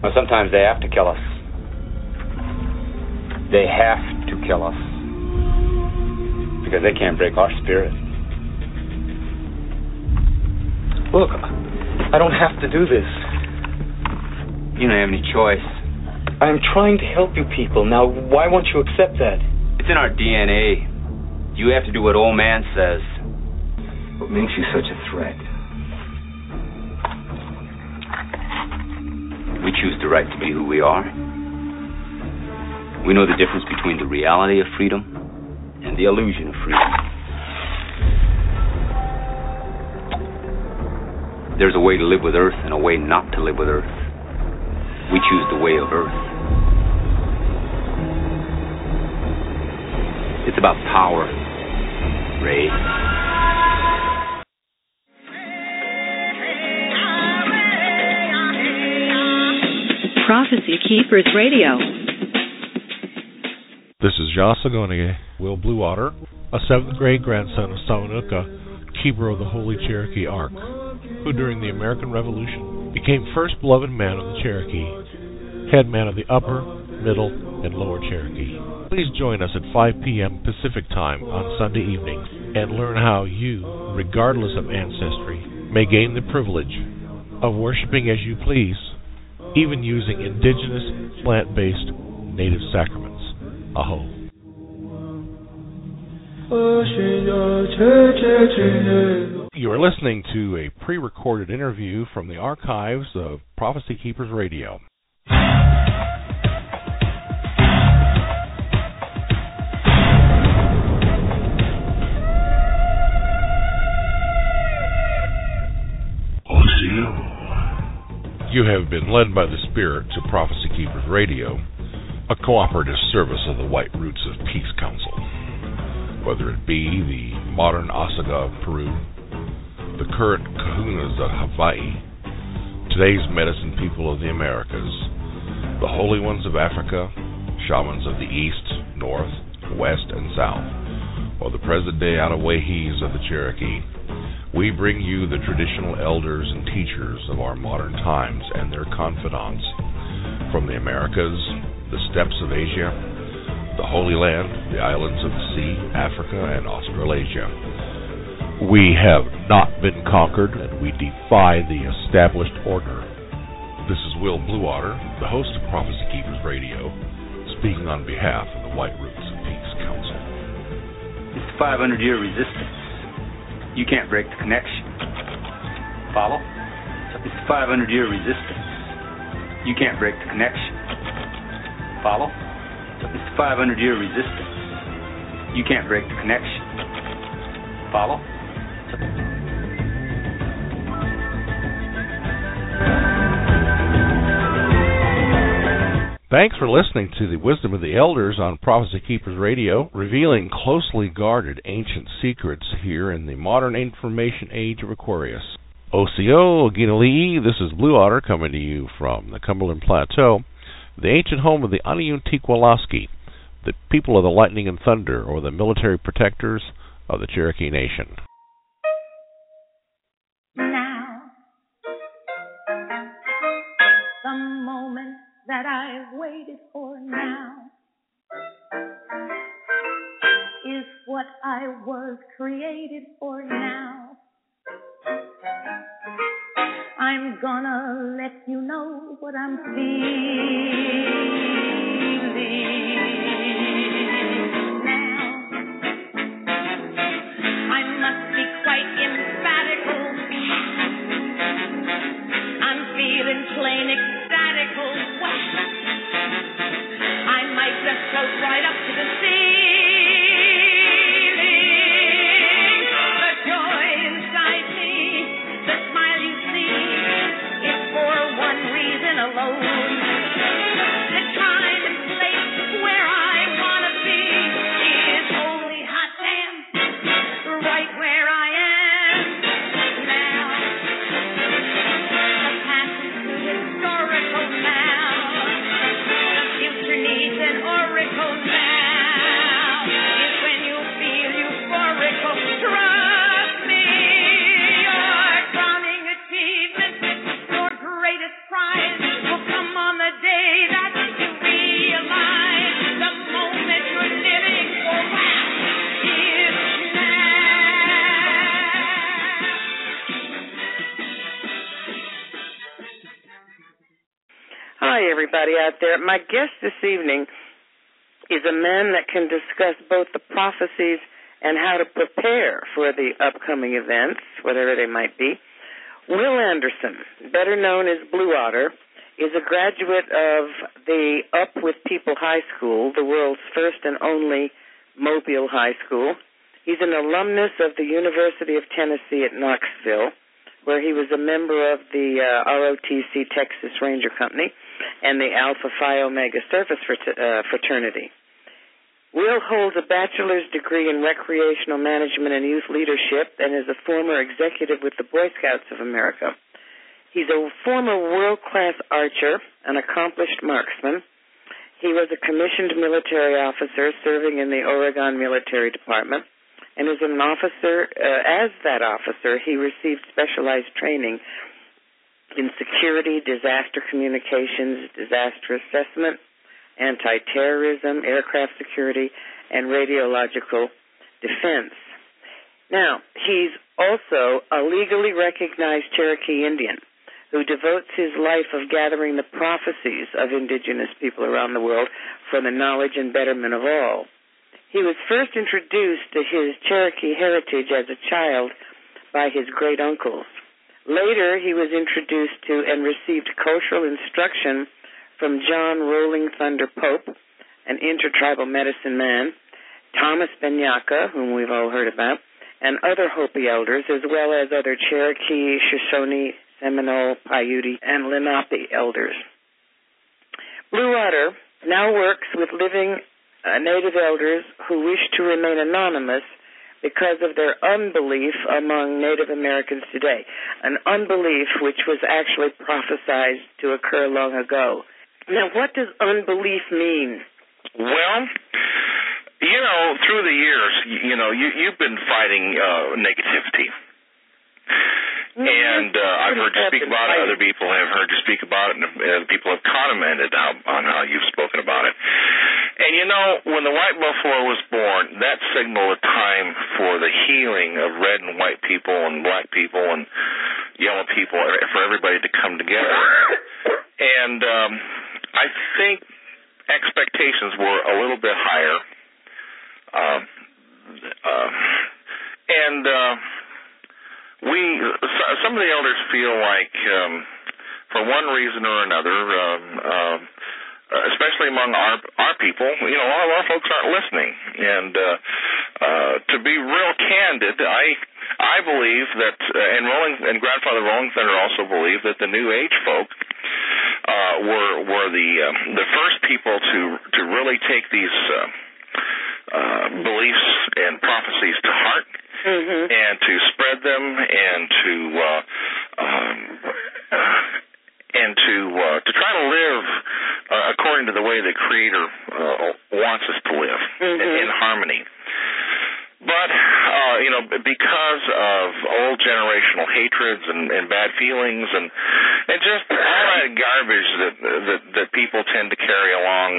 Well, sometimes they have to kill us. They have to kill us. Because they can't break our spirit. Look, I don't have to do this. You don't have any choice. I'm trying to help you people. Now, why won't you accept that? It's in our DNA. You have to do what old man says. What makes you such a threat? We choose the right to be who we are. We know the difference between the reality of freedom and the illusion of freedom. There's a way to live with Earth and a way not to live with Earth. We choose the way of Earth. It's about power, Ray. Prophecy Keepers Radio. This is Joss Agonige, Will Bluewater, a 7th grade grandson of Sawanuka, keeper of the Holy Cherokee Ark, who during the American Revolution became first beloved man of the Cherokee, head man of the Upper, Middle, and Lower Cherokee. Please join us at 5 p.m. Pacific Time on Sunday evenings and learn how you, regardless of ancestry, may gain the privilege of worshiping as you please, even using indigenous, plant-based, native sacraments. Aho. You are listening to a pre-recorded interview from the archives of Prophecy Keepers Radio. You have been led by the Spirit to Prophecy Keepers Radio, a cooperative service of the White Roots of Peace Council. Whether it be the modern Osaga of Peru, the current Kahunas of Hawaii, today's medicine people of the Americas, the holy ones of Africa, shamans of the East, North, West, and South, or the present-day Outaouais of the Cherokee, we bring you the traditional elders and teachers of our modern times and their confidants from the Americas, the steppes of Asia, the Holy Land, the islands of the sea, Africa, and Australasia. We have not been conquered, and we defy the established order. This is Will Bluewater, the host of Prophecy Keepers Radio, speaking on behalf of the White Roots of Peace Council. It's the 500-year resistance. You can't break the connection. Follow? It's the 500-year resistance. You can't break the connection. Follow? It's the 500-year resistance. You can't break the connection. Follow? Thanks for listening to the Wisdom of the Elders on Prophecy Keepers Radio, revealing closely guarded ancient secrets here in the modern information age of Aquarius. Osio Oginali'i, this is Blue Otter coming to you from the Cumberland Plateau, the ancient home of the Aniuntiqualaski, the people of the lightning and thunder, or the military protectors of the Cherokee Nation. Now, the moment that I've waited for now is what I was created for now. I'm gonna let you know what I'm feeling now. I must be quite emphatical. I'm feeling plain ecstatical. I might just float right up to the ceiling. The joy inside me, the smile you see, is for one reason alone. The time and place where I wanna be is Hi, everybody out there. My guest this evening is a man that can discuss both the prophecies and how to prepare for the upcoming events, whatever they might be. Will Anderson, better known as Blue Otter, is a graduate of the Up With People High School, the world's first and only Mobile high school. He's an alumnus of the University of Tennessee at Knoxville, where he was a member of the ROTC Texas Ranger Company and the Alpha Phi Omega Surface Fraternity. Will holds a bachelor's degree in recreational management and youth leadership and is a former executive with the Boy Scouts of America. He's a former world-class archer, an accomplished marksman. He was a commissioned military officer serving in the Oregon Military Department. And as an officer, he received specialized training in security, disaster communications, disaster assessment, anti-terrorism, aircraft security, and radiological defense. Now, he's also a legally recognized Cherokee Indian who devotes his life of gathering the prophecies of indigenous people around the world for the knowledge and betterment of all. He was first introduced to his Cherokee heritage as a child by his great-uncles. Later, he was introduced to and received cultural instruction from John Rolling Thunder Pope, an intertribal medicine man, Thomas Benyaka, whom we've all heard about, and other Hopi elders, as well as other Cherokee, Shoshone, Seminole, Paiute, and Lenape elders. Blue Otter now works with living Native elders who wish to remain anonymous because of their unbelief among Native Americans today, an unbelief which was actually prophesied to occur long ago. Now, what does unbelief mean? Well, through the years, you've been fighting negativity. And I've heard you speak about it. Other people have heard you speak about it, and people have commented on how you've spoken about it. And when the white buffalo was born, that signaled a time for the healing of red and white people and black people and yellow people, for everybody to come together. And I think expectations were a little bit higher. Some of the elders feel like, for one reason or another, especially among our people, a lot of our folks aren't listening. And to be real candid, I believe that, and Grandfather Rolling Thunder also believed that the New Age folk were the first people to really take these beliefs and prophecies to heart. Mm-hmm. And to spread them, and to try to live according to the way the Creator wants us to live, mm-hmm. in harmony. But because of old generational hatreds and bad feelings and just all that garbage that people tend to carry along,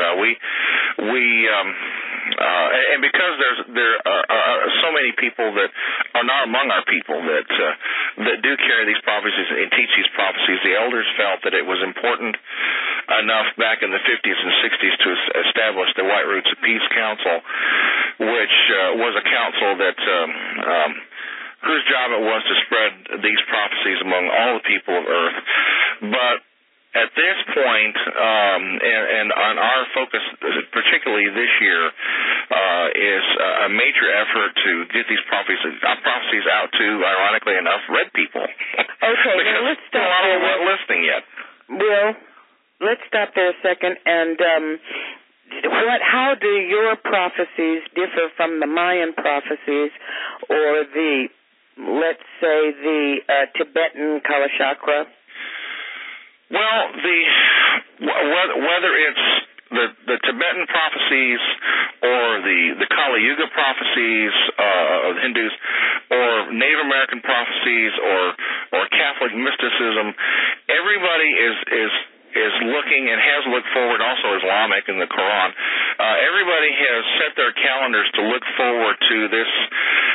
and because there are so many people that are not among our people that do carry these prophecies and teach these prophecies, the elders felt that it was important enough back in the 50s and 60s to establish the White Roots of Peace Council, which was a council that whose job it was to spread these prophecies among all the people of Earth. But at this point, and on our focus, particularly this year, is a major effort to get these prophecies out to, ironically enough, red people. Okay, now let's stop there. A lot of them aren't listening yet. Well, let's stop there a second. And how do your prophecies differ from the Mayan prophecies or let's say, the Tibetan Kalachakra? Well, whether it's the Tibetan prophecies or the Kali Yuga prophecies of the Hindus, or Native American prophecies, or Catholic mysticism, everybody is looking and has looked forward. Also, Islamic in the Quran, everybody has set their calendars to look forward to this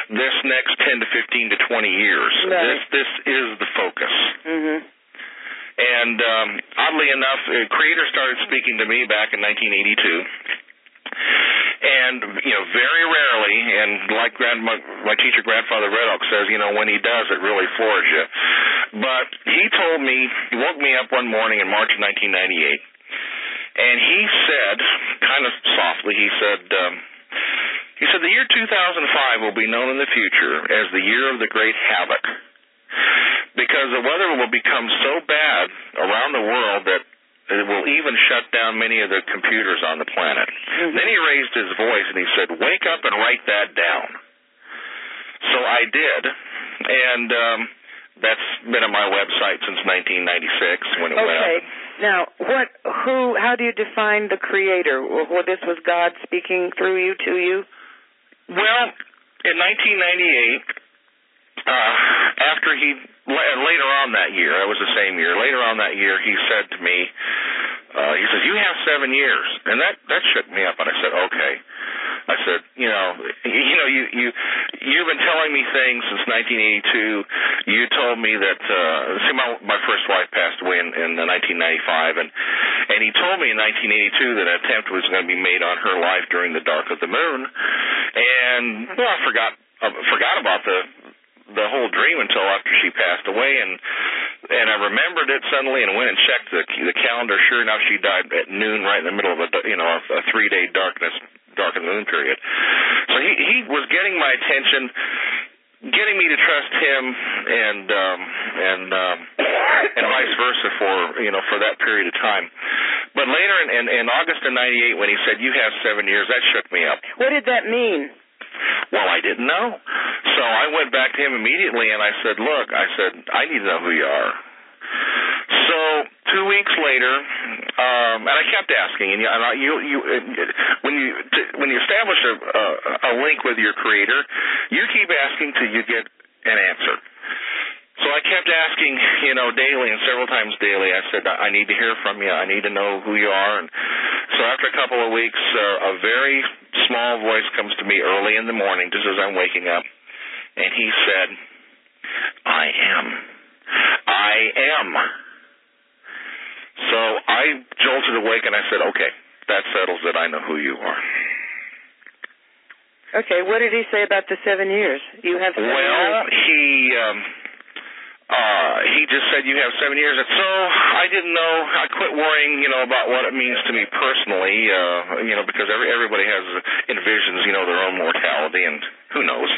next 10 to 15 to 20 years. Right. This is the focus. Mm-hmm. And oddly enough, Creator started speaking to me back in 1982. And, very rarely, and like my teacher, Grandfather Red Oak, says, when he does, it really floors you. But he woke me up one morning in March of 1998, and he said, kind of softly, he said, the year 2005 will be known in the future as the year of the great havoc, because the weather will become so bad around the world that it will even shut down many of the computers on the planet. Mm-hmm. Then he raised his voice and he said, wake up and write that down. So I did, and that's been on my website since 1996 when it went up. Okay. Now, how do you define the Creator? Well, this was God speaking through you, to you? Well, in 1998, after later on that year, it was the same year, later on that year, he said to me, he says, you have 7 years. And that shook me up, and I said, okay. I said, you've been telling me things since 1982. You told me that, my first wife passed away in 1995, and he told me in 1982 that an attempt was going to be made on her life during the dark of the moon. And, well, I forgot about the whole dream until after she passed away, and I remembered it suddenly and went and checked the calendar. Sure enough, she died at noon, right in the middle of a 3-day dark of the moon period. So he was getting my attention, getting me to trust him, and vice versa for that period of time. But later in August of '98, when he said you have 7 years, that shook me up. What did that mean? Well, I didn't know. So I went back to him immediately, and I said, look, I need to know who you are. So 2 weeks later, and I kept asking, and when you establish a link with your Creator, you keep asking till you get an answer. So I kept asking, daily and several times daily. I said, I need to hear from you. I need to know who you are. And so after a couple of weeks, a very small voice comes to me early in the morning, just as I'm waking up, and he said, I am. So I jolted awake, and I said, okay, that settles it. I know who you are. Okay, what did he say about the 7 years? You have 7 years? Well, he just said you have 7 years. And so I didn't know. I quit worrying, about what it means to me personally, because everybody envisions, their own mortality, and who knows.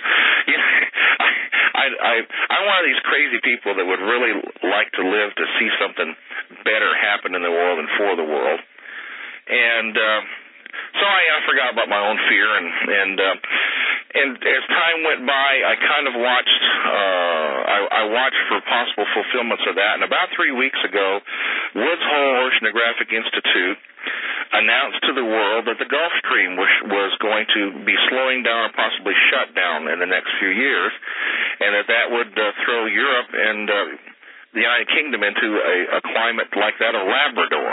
I'm one of these crazy people that would really like to live to see something better happen in the world and for the world. And so I forgot about my own fear, and as time went by, I kind of watched. I watched for possible fulfillments of that. And about 3 weeks ago, Woods Hole Oceanographic Institute announced to the world that the Gulf Stream was going to be slowing down or possibly shut down in the next few years, and that would throw Europe and the United Kingdom into a climate like that of Labrador.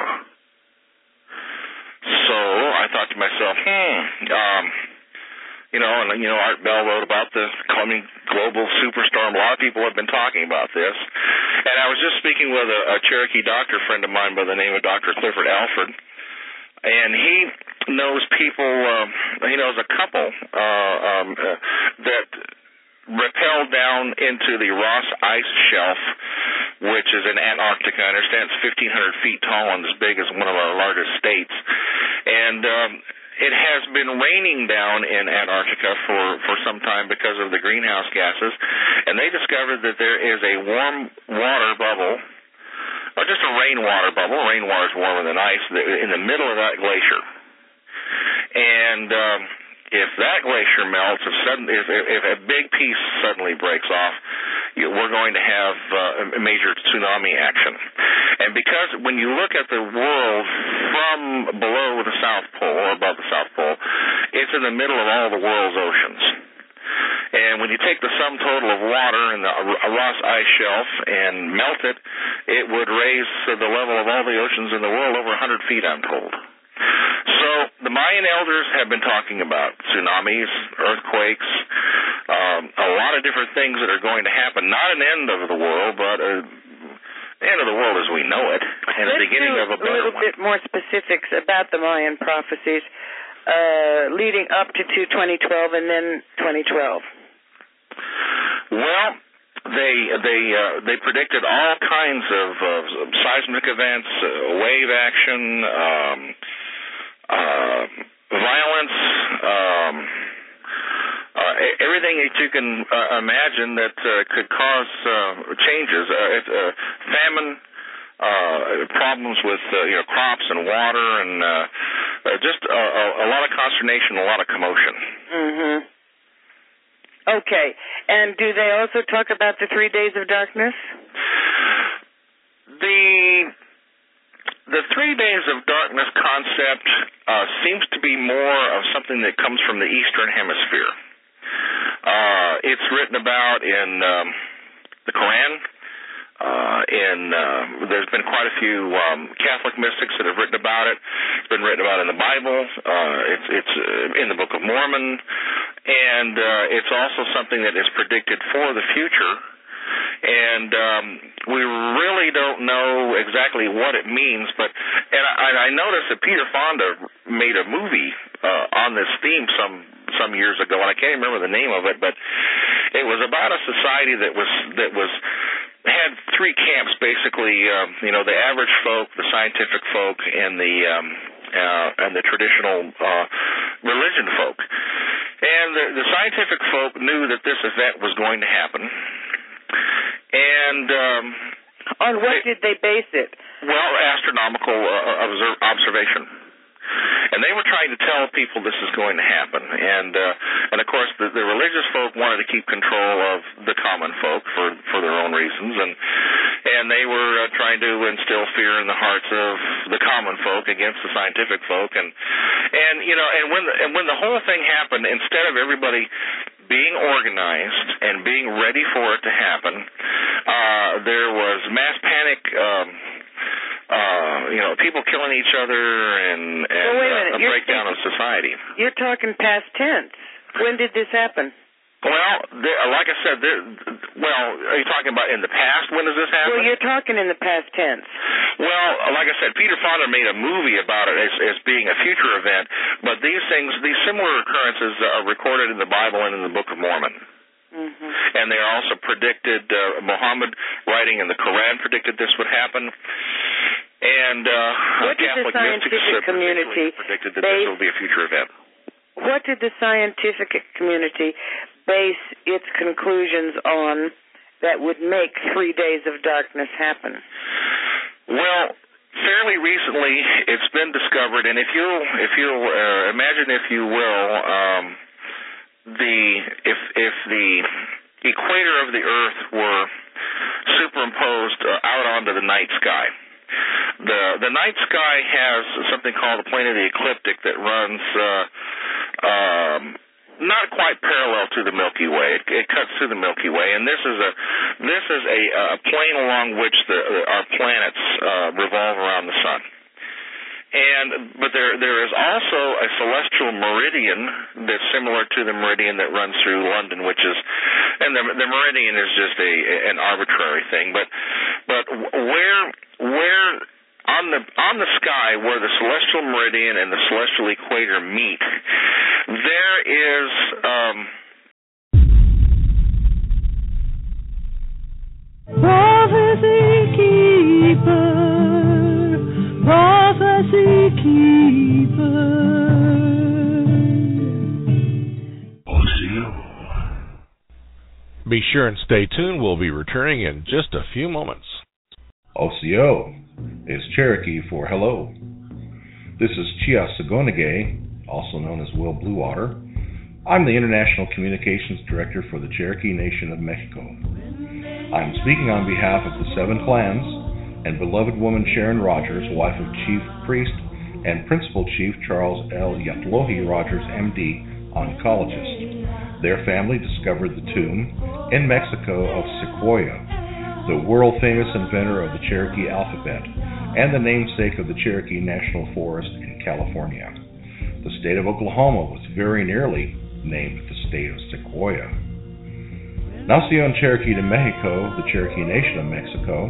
So I thought to myself, Art Bell wrote about the coming global superstorm. A lot of people have been talking about this. And I was just speaking with a Cherokee doctor friend of mine by the name of Dr. Clifford Alford, and he knows people, he knows a couple that rappelled down into the Ross Ice Shelf, which is in Antarctica. I understand it's 1,500 feet tall and as big as one of our largest states. And it has been raining down in Antarctica for some time because of the greenhouse gases, and they discovered that there is a warm water bubble, or just a rainwater bubble. Rainwater is warmer than ice in the middle of that glacier. And if that glacier melts, if a big piece suddenly breaks off, we're going to have major tsunami action. And because when you look at the world from below the South Pole or above the South Pole, it's in the middle of all the world's oceans. And when you take the sum total of water in the Ross Ice Shelf and melt it, it would raise the level of all the oceans in the world over 100 feet, I'm told. So the Mayan elders have been talking about tsunamis, earthquakes, a lot of different things that are going to happen. Not an end of the world, but end of the world as we know it, and the beginning of a better one. Let's do a little bit more specifics about the Mayan prophecies leading up to 2012 and then 2012. Well, they predicted all kinds of seismic events, wave action, violence, everything that you can imagine that could cause changes, famine, problems with crops and water, and just a lot of consternation, a lot of commotion. Mm-hmm. Okay, and do they also talk about the 3 days of darkness? The 3 days of darkness concept seems to be more of something that comes from the Eastern Hemisphere. It's written about in the Quran. There's been quite a few Catholic mystics that have written about it. It's been written about in the Bible. It's in the Book of Mormon, and it's also something that is predicted for the future. And we really don't know exactly what it means, but I noticed that Peter Fonda made a movie on this theme some years ago, and I can't remember the name of it, but it was about a society that had three camps, basically. The average folk, the scientific folk, and the traditional religion folk. And the scientific folk knew that this event was going to happen. And on what did they base it? Well, astronomical observation. And they were trying to tell people this is going to happen. And of course, the religious folk wanted to keep control of the common folk for their own reasons. And they were trying to instill fear in the hearts of the common folk against the scientific folk. And when the whole thing happened, instead of everybody being organized and being ready for it to happen, there was mass panic, people killing each other, and a breakdown of society. You're talking past tense. When did this happen? Well, like I said, are you talking about in the past? When does this happen? Well, you're talking in the past tense. Well, like I said, Peter Fonda made a movie about it as being a future event, but these similar occurrences are recorded in the Bible and in the Book of Mormon. Mm-hmm. And they are also predicted, Muhammad, writing in the Quran, predicted this would happen. And what did the scientific community predicted that this will be a future event. What did the scientific community base its conclusions on that would make 3 days of darkness happen? Well, fairly recently, it's been discovered, and if you'll imagine, if you will, if the equator of the Earth were superimposed out onto the night sky. The night sky has something called the plane of the ecliptic that runs not quite parallel to the Milky Way. It cuts through the Milky Way, and this is a plane along which our planets revolve around the sun. But there is also a celestial meridian that's similar to the meridian that runs through London, and the meridian is just an arbitrary thing. But where on the sky where the celestial meridian and the celestial equator meet, there is Prophecy Keeper. Be sure and stay tuned. We'll be returning in just a few moments. OCO is Cherokee for hello. This is Chia Sagonagay, also known as Will Bluewater. I'm the International Communications Director for the Cherokee Nation of Mexico. I'm speaking on behalf of the 7 clans and beloved woman Sharon Rogers, wife of Chief Priest and Principal Chief Charles L. Yatlohi Rogers, M.D., oncologist. Their family discovered the tomb in Mexico of Sequoia, the world-famous inventor of the Cherokee alphabet and the namesake of the Cherokee National Forest in California. The state of Oklahoma was very nearly named the state of Sequoia. Nacion Cherokee de Mexico, the Cherokee Nation of Mexico,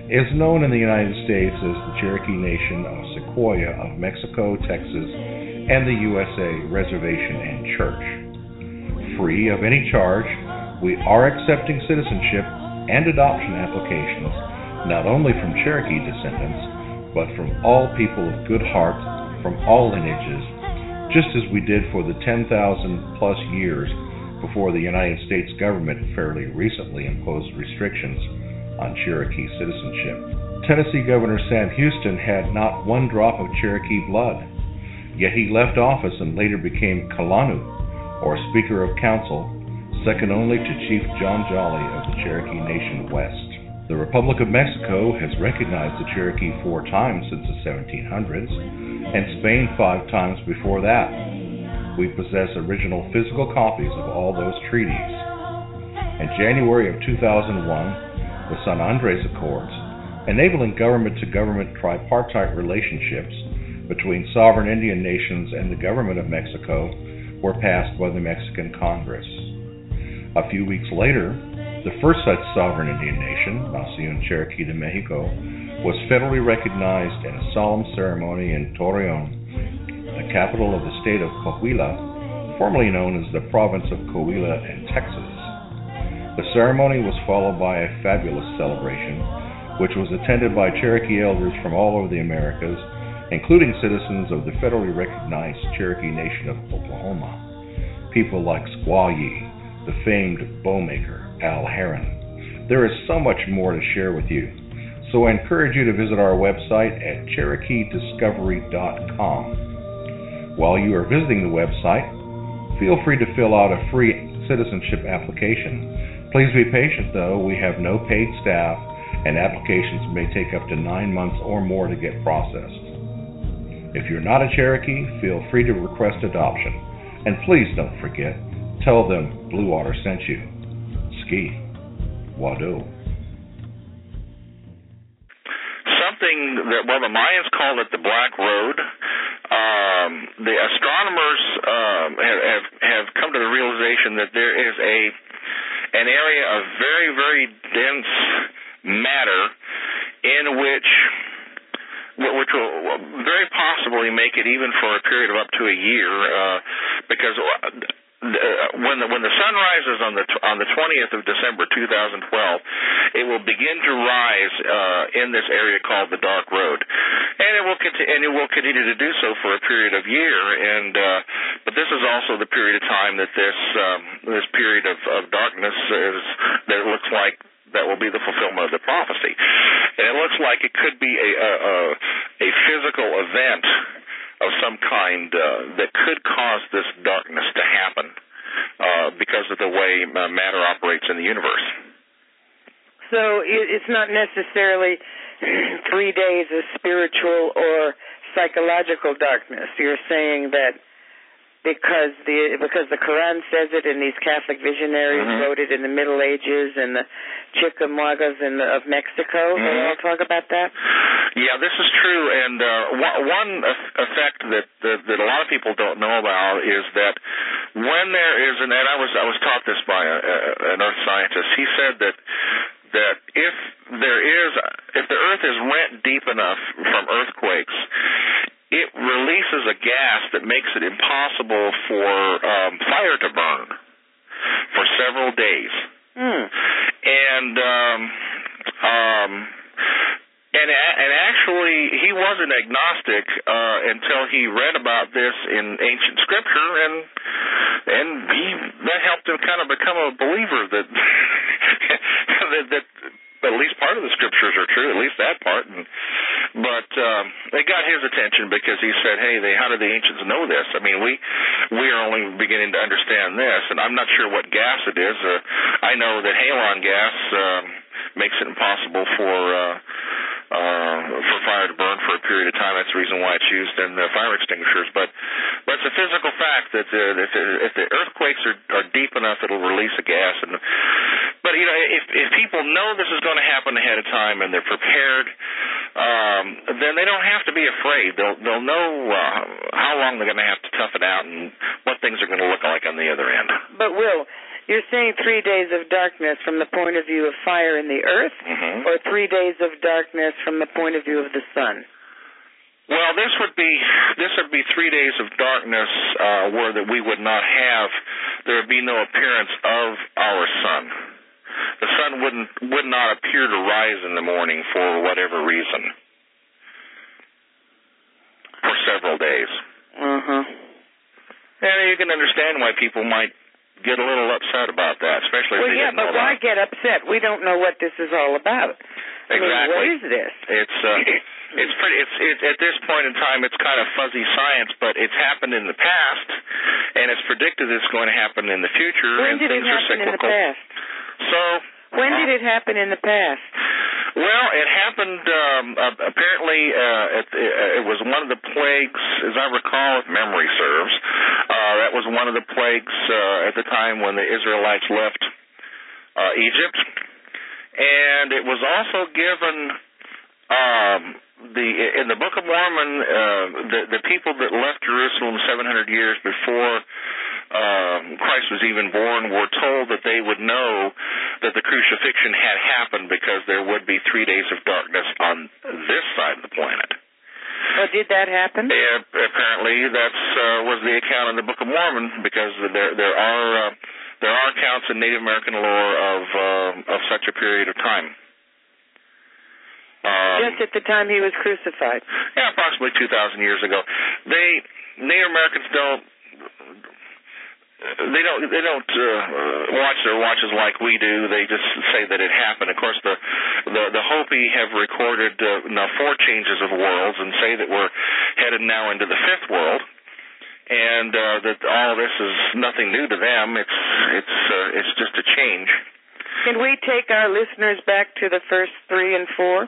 is known in the United States as the Cherokee Nation of Sequoia of Mexico, Texas, and the USA Reservation and Church. Free of any charge, we are accepting citizenship and adoption applications not only from Cherokee descendants, but from all people of good heart from all lineages, just as we did for the 10,000 plus years before the United States government fairly recently imposed restrictions on Cherokee citizenship. Tennessee Governor Sam Houston had not one drop of Cherokee blood, yet he left office and later became Kalanu, or Speaker of Council, second only to Chief John Jolly of the Cherokee Nation West. The Republic of Mexico has recognized the Cherokee 4 times since the 1700s, and Spain 5 times before that. We possess original physical copies of all those treaties. In January of 2001, the San Andres Accords, enabling government-to-government tripartite relationships between sovereign Indian nations and the government of Mexico, were passed by the Mexican Congress. A few weeks later, the first such sovereign Indian nation, Nación Cherokee de Mexico, was federally recognized in a solemn ceremony in Torreon, the capital of the state of Coahuila, formerly known as the province of Coahuila in Texas. The ceremony was followed by a fabulous celebration, which was attended by Cherokee elders from all over the Americas, including citizens of the federally recognized Cherokee Nation of Oklahoma, people like Squaw Yee, the famed bowmaker, Al Heron. There is so much more to share with you, so I encourage you to visit our website at CherokeeDiscovery.com. While you are visiting the website, feel free to fill out a free citizenship application. Please be patient, though. We have no paid staff, and applications may take up to 9 months or more to get processed. If you're not a Cherokee, feel free to request adoption. And please don't forget, tell them Blue Water sent you. Ski. Wado. Something that, well, the Mayans called it the Black Road. The astronomers have come to the realization that there is an area of very, very dense matter in which will very possibly make it even for a period of up to a year, because when the sun rises on the 20th of December 2012, it will begin to rise in this area called the Dark Road, and it will continue to do so for a period of year. And but this is also the period of time that this period of darkness is, that it looks like that will be the fulfillment of the prophecy. And it looks like it could be a physical event of some kind that could cause this darkness to happen because of the way matter operates in the universe. So it's not necessarily 3 days of spiritual or psychological darkness. You're saying that because the Quran says it, and these Catholic visionaries wrote it in the Middle Ages, and the Chickamaugas of Mexico, they all talk about that? Yeah, this is true, and one effect that a lot of people don't know about is that when there is, and I was taught this by an earth scientist, he said that if the earth is rent deep enough from earthquakes, it releases a gas that makes it impossible for fire to burn for several days. And actually, he was an agnostic until he read about this in ancient scripture, and that helped him kind of become a believer that that at least part of the scriptures are true, at least that part. But it got his attention because he said, hey, how did the ancients know this? I mean, we are only beginning to understand this, and I'm not sure what gas it is. I know that halon gas makes it impossible for fire to burn for a period of time. That's the reason why it's used in fire extinguishers. But it's a physical fact that if the earthquakes are deep enough, it'll release a gas. But you know, if people know this is going to happen ahead of time and they're prepared, then they don't have to be afraid. They'll know how long they're going to have to tough it out and what things are going to look like on the other end. But Will, You're saying 3 days of darkness from the point of view of fire in the earth, or 3 days of darkness from the point of view of the sun? Well, this would be 3 days of darkness where that we would not have. There would be no appearance of our sun. The sun would not appear to rise in the morning for whatever reason for several days. And you can understand why people might get a little upset about that, especially if they didn't know that. Well, yeah, but why get upset? We don't know what this is all about. Exactly. I mean, what is this? It's pretty. It's at this point in time, it's kind of fuzzy science, but it's happened in the past, and it's predicted it's going to happen in the future. When did it happen in the past? So. When did it happen in the past? Well, it happened apparently. It was one of the plagues, as I recall, if memory serves. That was one of the plagues at the time when the Israelites left Egypt, and it was also given in the Book of Mormon. The people that left Jerusalem 700 years before Christ was even born were told that they would know that the crucifixion had happened because there would be 3 days of darkness on this side of the planet. Well, did that happen? Apparently, that was the account in the Book of Mormon, because there are accounts in Native American lore of such a period of time. Just at the time he was crucified. Yeah, approximately 2,000 years ago. Native Americans don't watch their watches like we do. They just say that it happened. Of course, the Hopi have recorded now 4 changes of worlds and say that we're headed now into the 5th world, and that all of this is nothing new to them. It's just a change. Can we take our listeners back to the first 3 and 4?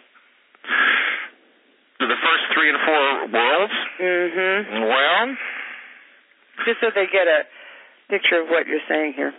To the first 3 and 4 worlds? Well, just so they get a picture of what you're saying here.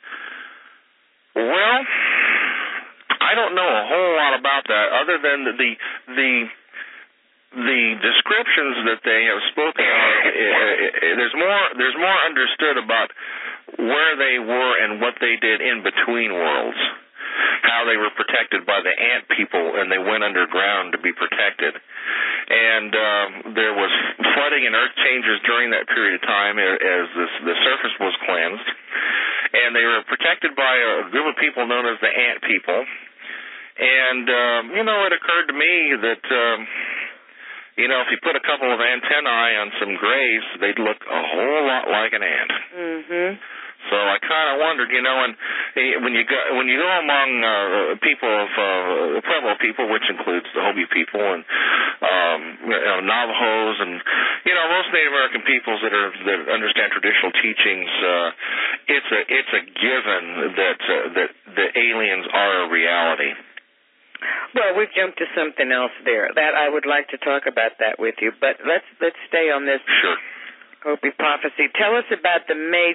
Well, I don't know a whole lot about that, other than the descriptions that they have spoken of. There's more understood about where they were and what they did in between worlds. How they were protected by the ant people, and they went underground to be protected. And there was flooding and earth changes during that period of time as the surface was cleansed. And they were protected by a group of people known as the ant people. And, it occurred to me that, if you put a couple of antennae on some grays, they'd look a whole lot like an ant. So I kind of wondered, and when you go among people of Pueblo people, which includes the Hopi people and Navajos and most Native American peoples that understand traditional teachings, it's a given that the aliens are a reality. Well, we've jumped to something else there. That I would like to talk about that with you, but let's stay on this. Sure. Hopi prophecy. Tell us about the May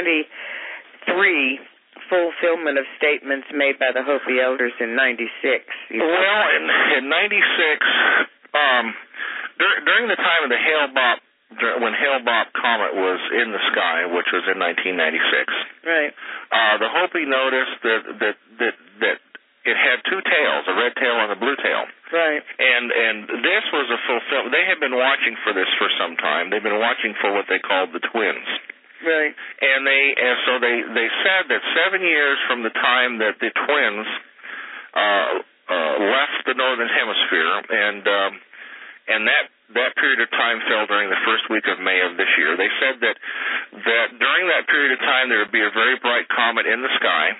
23 fulfillment of statements made by the Hopi elders in 96. Well, in 96, during the time of the Hale-Bopp, when Hale-Bopp comet was in the sky, which was in 1996, right? The Hopi noticed that it had 2 tails, a red tail and a blue tail. Right. And this was a fulfillment. They had been watching for this for some time. They've been watching for what they called the twins. Right. And so they said that 7 years from the time that the twins left the northern hemisphere, and that period of time fell during the first week of May of this year. They said that during that period of time there would be a very bright comet in the sky,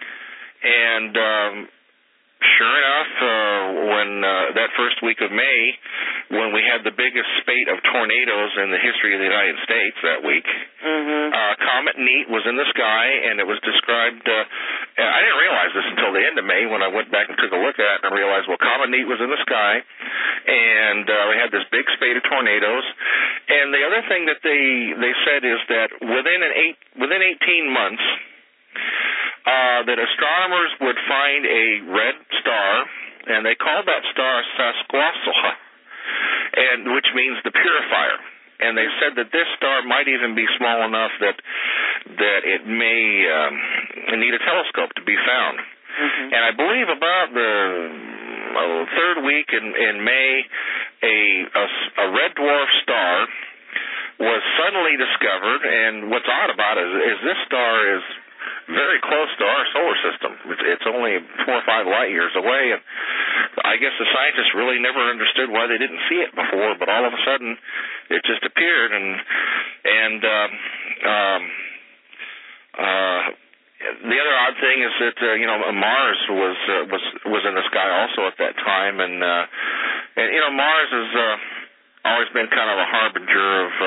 and sure enough, when that first week of May, when we had the biggest spate of tornadoes in the history of the United States that week, Comet Neat was in the sky, and it was described, I didn't realize this until the end of May when I went back and took a look at it, and I realized, well, Comet Neat was in the sky, and we had this big spate of tornadoes. And the other thing that they said is that within 18 months, that astronomers would find a red star, and they called that star Sasquatch, which means the purifier. And they said that this star might even be small enough that that it may need a telescope to be found. And I believe about the third week in May, a red dwarf star was suddenly discovered, and what's odd about it is this star is very close to our solar system. It's only 4 or 5 light years away, and I guess the scientists really never understood why they didn't see it before, but all of a sudden it just appeared, and the other odd thing is that Mars was in the sky also at that time, and Mars has always been kind of a harbinger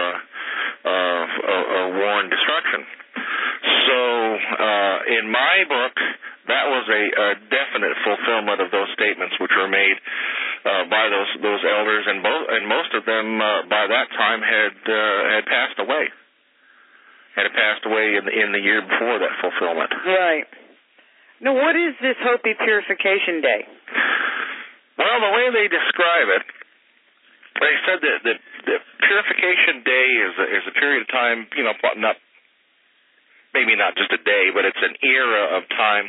of war and destruction. So in my book, that was a definite fulfillment of those statements which were made by those elders, and most of them by that time had passed away. Had passed away in the year before that fulfillment. Right. Now, what is this Hopi Purification Day? Well, the way they describe it, they said that the Purification Day is a period of time, maybe not just a day, but it's an era of time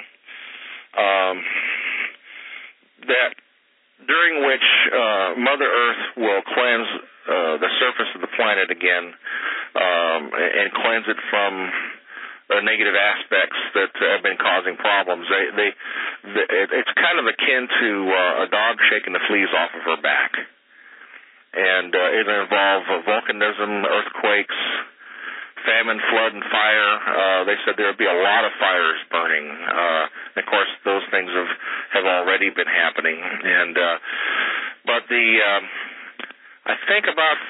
that during which Mother Earth will cleanse the surface of the planet again and cleanse it from negative aspects that have been causing problems. It's kind of akin to a dog shaking the fleas off of her back. And it'll involve volcanism, earthquakes, famine, flood, and fire. They said there would be a lot of fires burning. Of course, those things have already been happening. But I think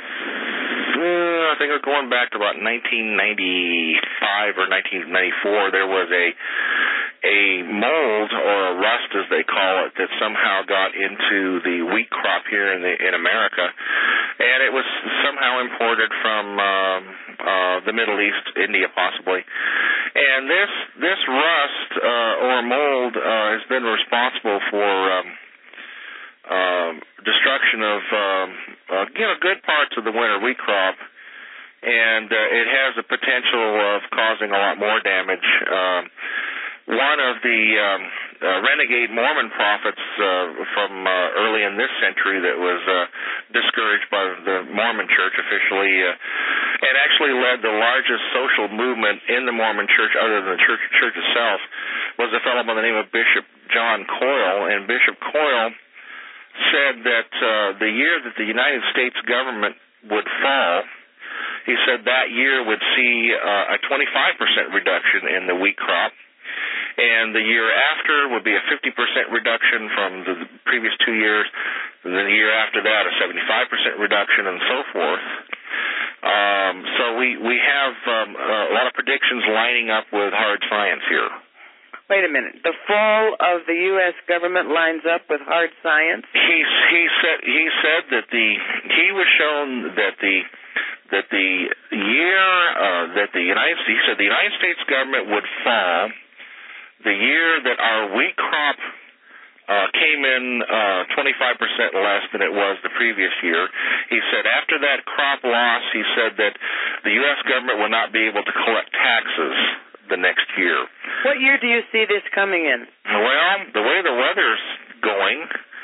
we're going back to about 1995 or 1994. There was a mold, or a rust as they call it, that somehow got into the wheat crop here in America, and it was somehow imported from the Middle East, India possibly. And this rust or mold has been responsible for destruction of good parts of the winter wheat crop, and it has the potential of causing a lot more damage. One of the renegade Mormon prophets from early in this century that was discouraged by the Mormon Church officially, and actually led the largest social movement in the Mormon Church other than the church itself, was a fellow by the name of Bishop John Coyle. And Bishop Coyle said that the year that the United States government would fall, he said that year would see a 25% reduction in the wheat crop, and the year after would be a 50% reduction from the previous 2 years, and then the year after that a 75% reduction, and so forth. So we have a lot of predictions lining up with hard science here. Wait a minute. The fall of the U.S. government lines up with hard science? He said that he was shown that the year that the United States government would fall the year that our wheat crop came in 25% less than it was the previous year. He said after that crop loss, he said that the U.S. government will not be able to collect taxes the next year. What year do you see this coming in? Well, the way the weather's going,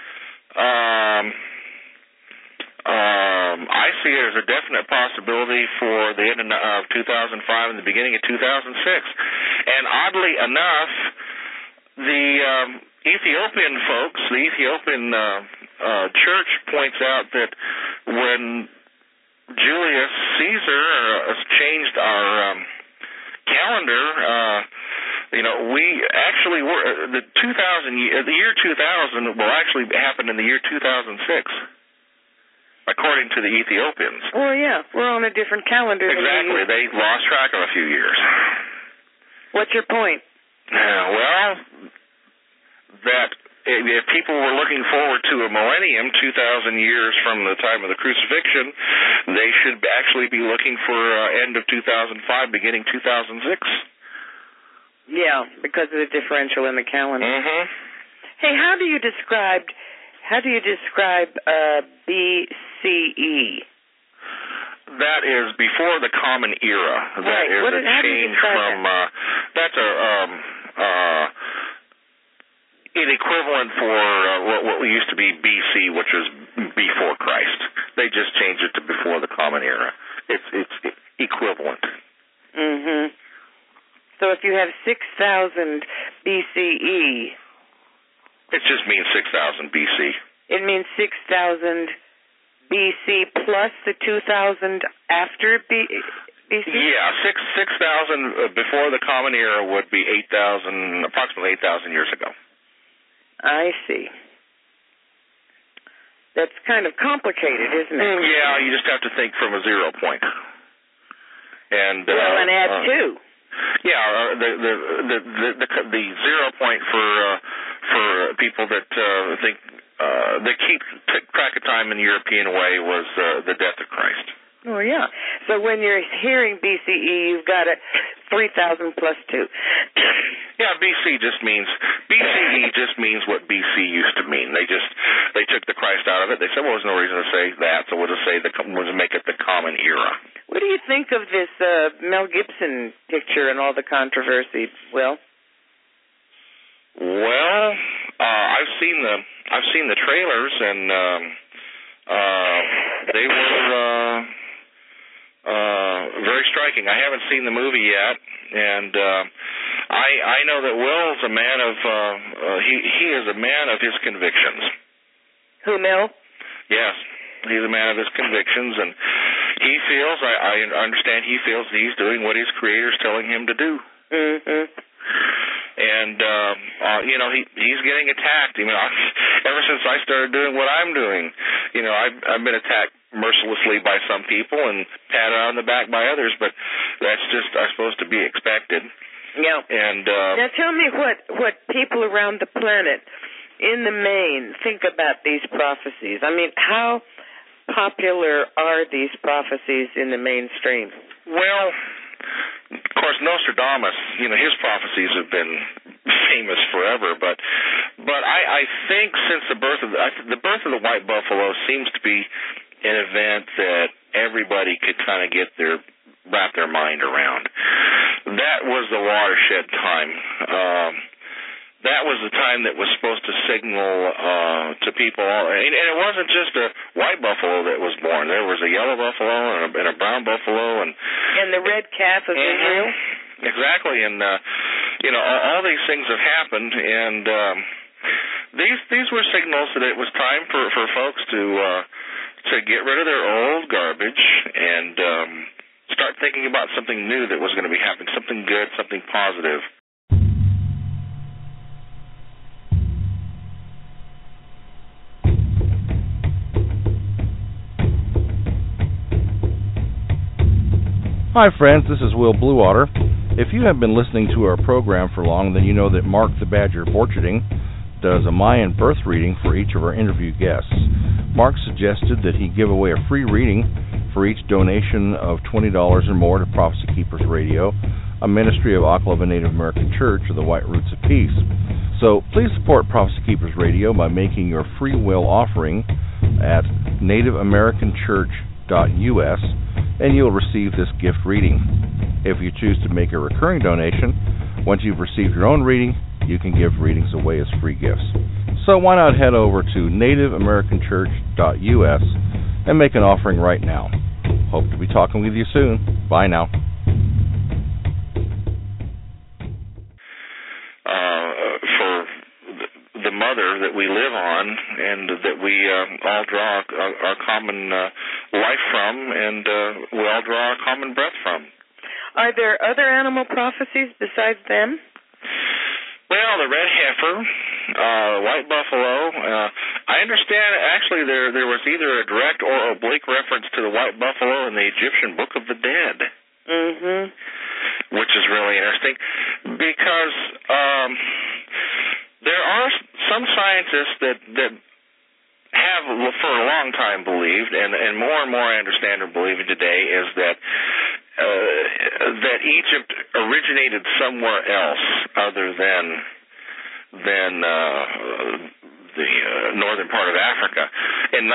I see it as a definite possibility for the end of 2005 and the beginning of 2006. And oddly enough, the Ethiopian folks, the Ethiopian church points out that when Julius Caesar changed our calendar, we actually were the year 2000 will actually happen in the year 2006. According to the Ethiopians. Well, yeah, we're on a different calendar. Exactly. They lost track of a few years. What's your point? Well, that if people were looking forward to a millennium, 2,000 years from the time of the crucifixion, they should actually be looking for end of 2005, beginning 2006. Yeah, because of the differential in the calendar. Mm-hmm. Hey, how do you describe BCE? That is before the Common Era. That right. is a change from. That's an equivalent for what used to be BC, which was before Christ. They just changed it to before the Common Era. It's equivalent. Mhm. So if you have 6,000 BCE, it just means 6,000 BC. It means 6,000 BC plus the 2,000 after BC? Yeah, 6,000 before the Common Era would be approximately 8,000 years ago. I see. That's kind of complicated, isn't it? Yeah, you just have to think from a 0 point. And and add 2. Yeah, the 0 point for people that think that keep track of time in the European way was the death of Christ. Oh yeah. So when you're hearing BCE, you've got 3,000 plus 2. Yeah, BCE just means what BC used to mean. They took the Christ out of it. They said, well, there's no reason to say that, so we'll just say we'll make it the Common Era. What do you think of this Mel Gibson picture and all the controversy, Will? Well, I've seen the trailers, and they were very striking. I haven't seen the movie yet, and I know that Will's a man of he is a man of his convictions. Who, Mel? Yes, he's a man of his convictions, and he feels. I understand he feels that he's doing what his Creator's telling him to do. Mm-hmm. And he's getting attacked. Ever since I started doing what I'm doing, I've been attacked mercilessly by some people and patted on the back by others. But that's just, I suppose, to be expected. Yeah. And now tell me what people around the planet, in the main, think about these prophecies. I mean, how popular are these prophecies in the mainstream? Well, of course, Nostradamus, his prophecies have been famous forever, but I think since the birth of the white buffalo seems to be an event that everybody could kind of wrap their mind around. That was the watershed time. That was the time that was supposed to signal to people, and it wasn't just a white buffalo that was born. There was a yellow buffalo and a brown buffalo, and the red calf of Israel. Exactly, and all these things have happened, and these were signals that it was time for folks to get rid of their old garbage and start thinking about something new that was going to be happening, something good, something positive. Hi friends, this is Will Bluewater. If you have been listening to our program for long, then you know that Mark the Badger Borcherding does a Mayan birth reading for each of our interview guests. Mark suggested that he give away a free reading for each donation of $20 or more to Prophecy Keepers Radio, a ministry of Oklahoma Native American Church of the White Roots of Peace. So please support Prophecy Keepers Radio by making your free will offering at nativeamericanchurch.us, and you'll receive this gift reading. If you choose to make a recurring donation, once you've received your own reading, you can give readings away as free gifts. So why not head over to nativeamericanchurch.us and make an offering right now. Hope to be talking with you soon. Bye now. For the mother that we live on and that we all draw our common life from, and we all draw our common breath from. Are there other animal prophecies besides them? Well, the red heifer, white buffalo. I understand actually there was either a direct or oblique reference to the white buffalo in the Egyptian Book of the Dead. Mm-hmm. Which is really interesting because there are some scientists that have for a long time believed, and more I understand are believing today, is that Egypt originated somewhere else other than northern part of Africa. In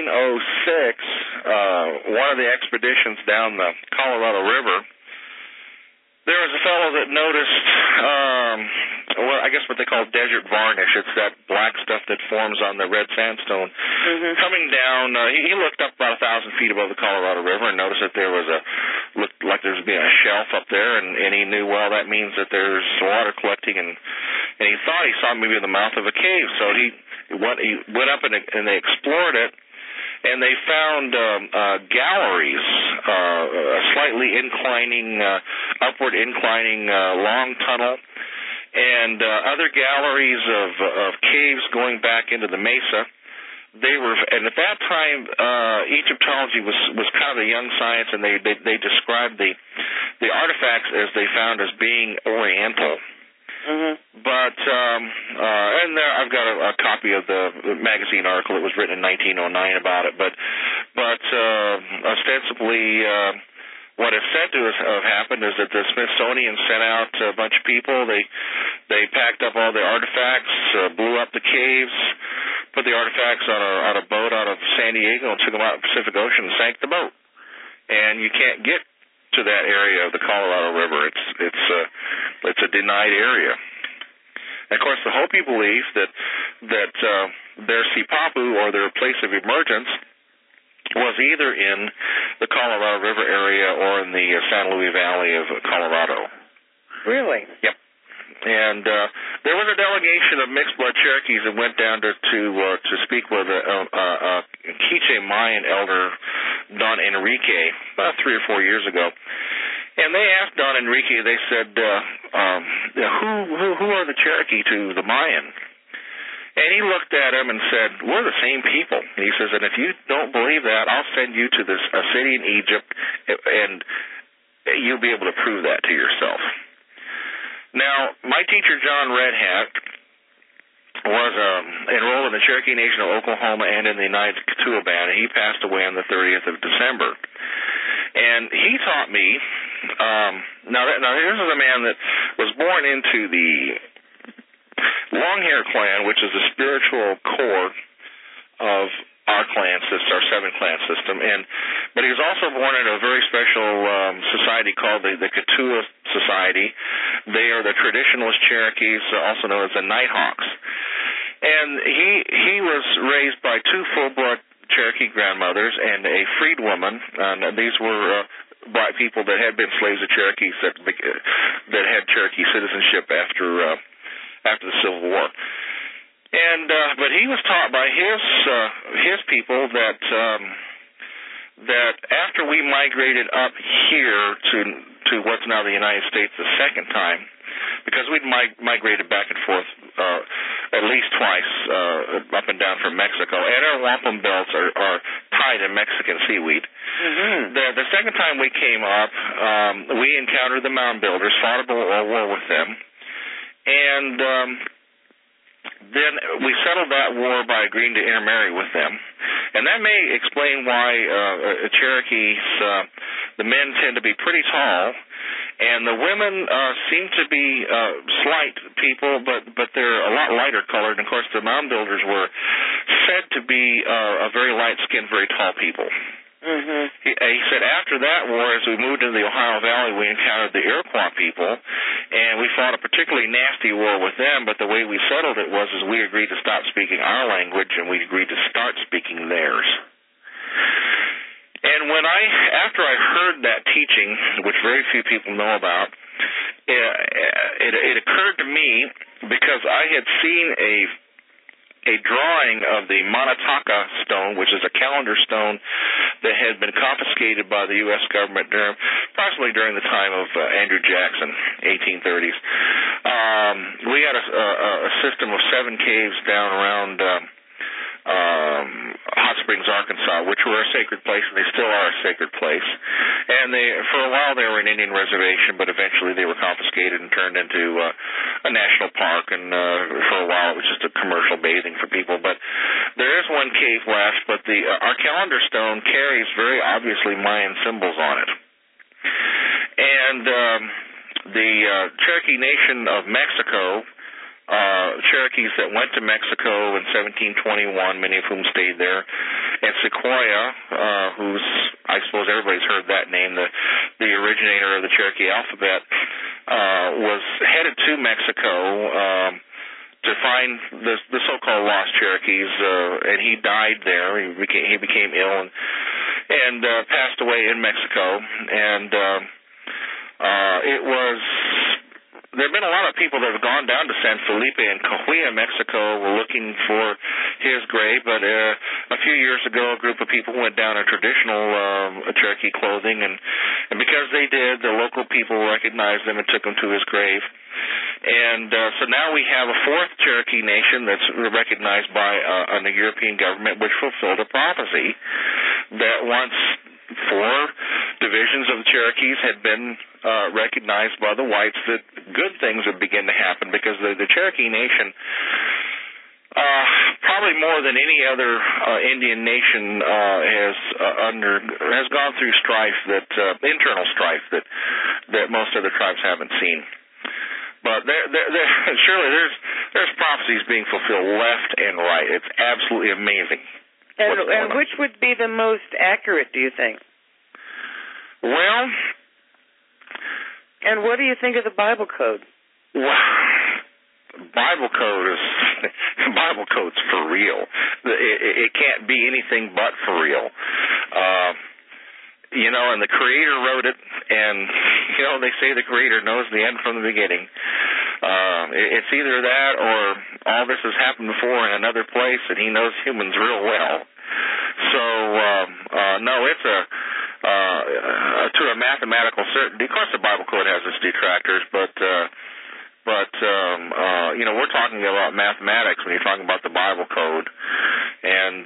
1906, one of the expeditions down the Colorado River, there was a fellow that noticed, I guess what they call desert varnish. It's that black stuff that forms on the red sandstone. Mm-hmm. Coming down, he looked up about 1,000 feet above the Colorado River and noticed that there was looked like there was being a shelf up there, and he knew, well, that means that there's water collecting, and he thought he saw maybe the mouth of a cave. So he went up and they explored it. And they found galleries, a slightly inclining, upward inclining long tunnel, and other galleries of caves going back into the mesa. And at that time, Egyptology was kind of a young science, and they described the artifacts as they found as being Oriental. Mm-hmm. But and there I've got a copy of the magazine article that was written in 1909 about it. But ostensibly, what is said to have happened is that the Smithsonian sent out a bunch of people. They packed up all the artifacts, blew up the caves, put the artifacts on a boat out of San Diego, and took them out in the Pacific Ocean and sank the boat. And you can't get to that area of the Colorado River. It's a denied area. And of course, the Hopi believe that their Sipapu, or their place of emergence, was either in the Colorado River area or in the San Luis Valley of Colorado. Really? Yep. And there was a delegation of mixed blood Cherokees that went down to speak with a Quiche Mayan elder, Don Enrique, about 3 or 4 years ago. And they asked Don Enrique, they said, who are the Cherokee to the Mayan? And he looked at him and said, we're the same people. And he says, and if you don't believe that, I'll send you to a city in Egypt, and you'll be able to prove that to yourself. Now, my teacher, John Redhat, was enrolled in the Cherokee Nation of Oklahoma and in the United Ketua Band, and he passed away on the 30th of December. And he taught me, now this is a man that was born into the Long-Hair clan, which is the spiritual core of our clan system, our 7-clan system, but he was also born in a very special society called the Ketua Society. They are the traditionalist Cherokees, also known as the Nighthawks. And he was raised by 2 full-blood Cherokee grandmothers and a freed woman. These were black people that had been slaves of Cherokees that had Cherokee citizenship after the Civil War. And but he was taught by his people that after we migrated up here to what's now the United States the second time, because we'd migrated back and forth at least twice up and down from Mexico, and our wampum belts are tied in Mexican seaweed. Mm-hmm. The second time we came up, we encountered the Mound Builders, fought a war with them, and then we settled that war by agreeing to intermarry with them. And that may explain why Cherokees, the men tend to be pretty tall, and the women seem to be slight people, but they're a lot lighter colored. And of course, the Mound Builders were said to be a very light-skinned, very tall people. Mm-hmm. He said after that war, as we moved into the Ohio Valley, we encountered the Iroquois people, and we fought a particularly nasty war with them, but the way we settled it was we agreed to stop speaking our language, and we agreed to start speaking theirs. And after I heard that teaching, which very few people know about, it occurred to me, because I had seen a drawing of the Manataka stone, which is a calendar stone that had been confiscated by the U.S. government possibly during the time of Andrew Jackson, 1830s. We had a system of 7 caves down around Hot Springs, Arkansas, which were a sacred place, and they still are a sacred place. And for a while they were an Indian reservation, but eventually they were confiscated and turned into a national park, and for a while it was just a commercial bathing for people. But there is one cave left, but our calendar stone carries very obviously Mayan symbols on it. And the Cherokee Nation of Mexico Cherokees that went to Mexico in 1721, many of whom stayed there. And Sequoyah, who's, I suppose everybody's heard that name, the originator of the Cherokee alphabet, was headed to Mexico to find the so-called lost Cherokees, and he died there. He became ill and passed away in Mexico. And there have been a lot of people that have gone down to San Felipe and Cahuilla, Mexico, looking for his grave, but a few years ago, a group of people went down in traditional Cherokee clothing, and because they did, the local people recognized them and took him to his grave. And so now we have a fourth Cherokee nation that's recognized by the European government, which fulfilled a prophecy that once 4 divisions of the Cherokees had been recognized by the whites, that good things would begin to happen, because the Cherokee nation, probably more than any other Indian nation, has gone through strife, internal strife that most other tribes haven't seen. But surely there's prophecies being fulfilled left and right. It's absolutely amazing. And which would be the most accurate, do you think? Well, and what do you think of the Bible Code? Well, Bible Code's for real. It can't be anything but for real. And the Creator wrote it, and they say the Creator knows the end from the beginning. It's either that or all this has happened before in another place, and He knows humans real well. So no, it's to a mathematical certainty. Of course, the Bible Code has its detractors, but we're talking about mathematics when you're talking about the Bible Code, and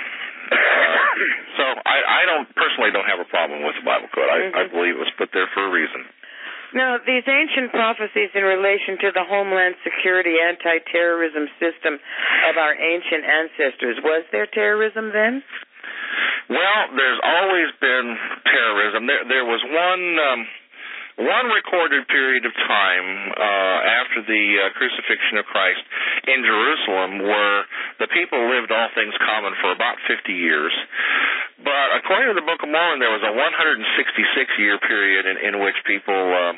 so I personally don't have a problem with the Bible Code. I believe it was put there for a reason. Now, these ancient prophecies in relation to the Homeland Security anti-terrorism system of our ancient ancestors, was there terrorism then? Well, there's always been terrorism. There was one recorded period of time after the crucifixion of Christ in Jerusalem where the people lived all things common for about 50 years. But according to the Book of Mormon, there was a 166-year period in which people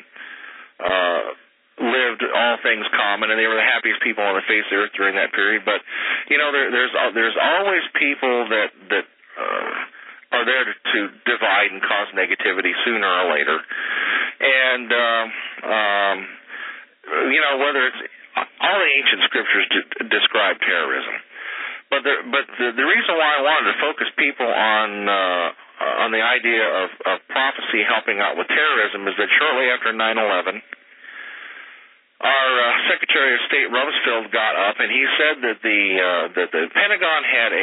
lived all things common, and they were the happiest people on the face of the earth during that period. But there's always people that are there to divide and cause negativity sooner or later. And whether it's all the ancient scriptures describe terrorism. But the reason why I wanted to focus people on the idea of prophecy helping out with terrorism is that shortly after 9/11, our Secretary of State Rumsfeld got up and he said that the Pentagon had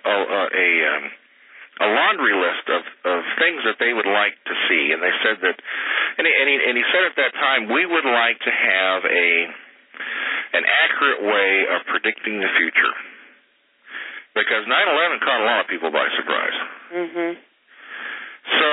a laundry list of things that they would like to see, and they said that, and he said at that time, we would like to have an accurate way of predicting the future. Because 9/11 caught a lot of people by surprise. Mm-hmm. So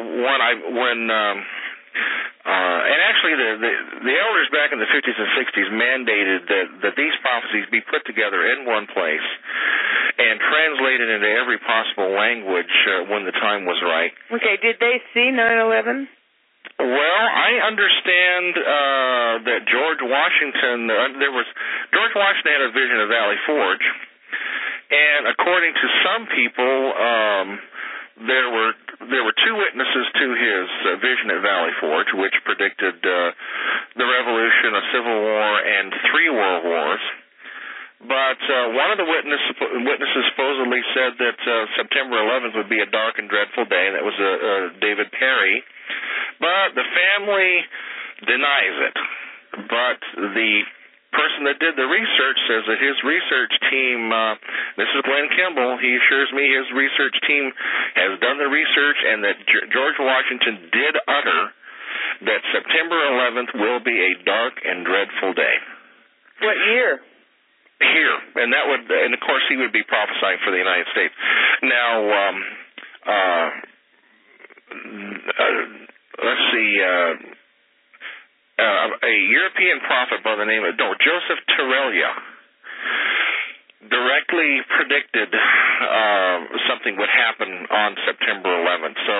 and actually the elders back in the 50s and 60s mandated that these prophecies be put together in one place and translated into every possible language when the time was right. Okay, did they see 9/11? Well, I understand that George Washington had a vision of Valley Forge. And according to some people, there were 2 witnesses to his vision at Valley Forge, which predicted the revolution, a civil war, and 3 world wars. But one of the witnesses supposedly said that September 11th would be a dark and dreadful day. That was David Perry. But the family denies it. But the person that did the research says that his research team, this is Glenn Kimball, he assures me his research team has done the research and that George Washington did utter that September 11th will be a dark and dreadful day. What year? Here. And of course he would be prophesying for the United States. Now, let's see, a European prophet by the name of Joseph Torellia directly predicted something would happen on September 11th. So,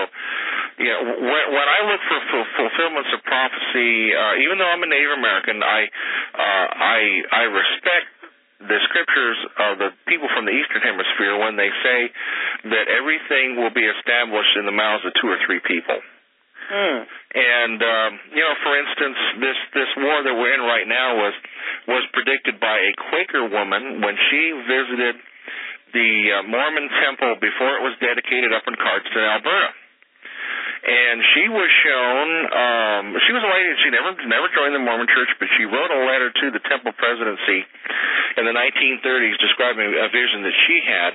when I look for fulfillments of prophecy, even though I'm a Native American, I respect the scriptures of the people from the Eastern Hemisphere when they say that everything will be established in the mouths of 2 or 3 people. And for instance, this war that we're in right now was predicted by a Quaker woman when she visited the Mormon temple before it was dedicated up in Cardston, Alberta. And she was shown, she was a lady, she never joined the Mormon church, but she wrote a letter to the temple presidency in the 1930s describing a vision that she had.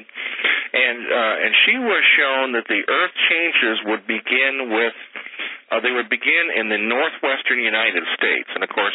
And she was shown that the earth changes would begin with, they would begin in the northwestern United States. And of course,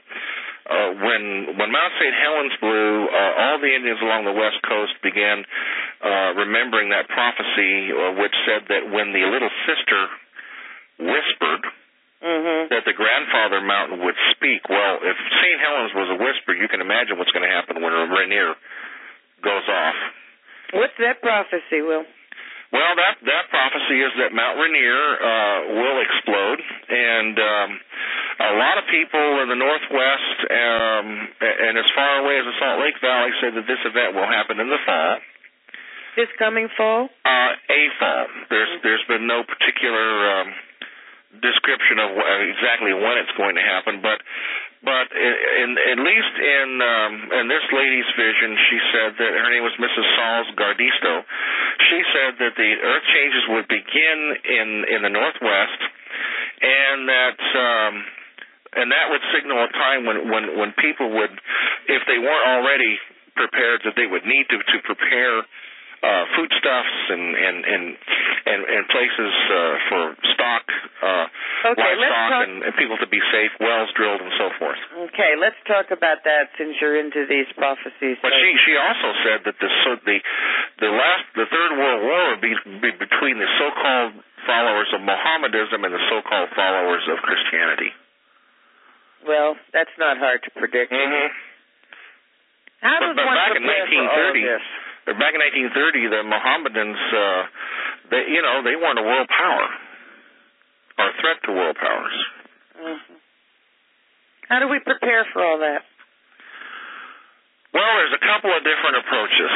when Mount St. Helens blew, all the Indians along the west coast began remembering that prophecy, which said that when the little sister whispered, that the grandfather mountain would speak. Well, if St. Helens was a whisper, you can imagine what's going to happen when Rainier goes off. What's that prophecy, Will? Well, that prophecy is that Mount Rainier will explode, and a lot of people in the Northwest and as far away as the Salt Lake Valley said that this event will happen in the fall. This coming fall? A fall. There's been no particular description of exactly when it's going to happen, but at least in this lady's vision, she said that her name was Mrs. Sauls Gardisto. She said that the earth changes would begin in the Northwest, and that would signal a time when people would, if they weren't already prepared, that they would need to prepare foodstuffs and places for stock, livestock, and people to be safe, wells drilled, and so forth. Okay, let's talk about that since you're into these prophecies. But she also said that the Third World War would be between the so-called followers of Mohammedanism and the so-called followers of Christianity. Well, that's not hard to predict. How does one prepare for all of this? Back in 1930, the Mohammedans, they weren't a world power or a threat to world powers. How do we prepare for all that? Well, there's a couple of different approaches.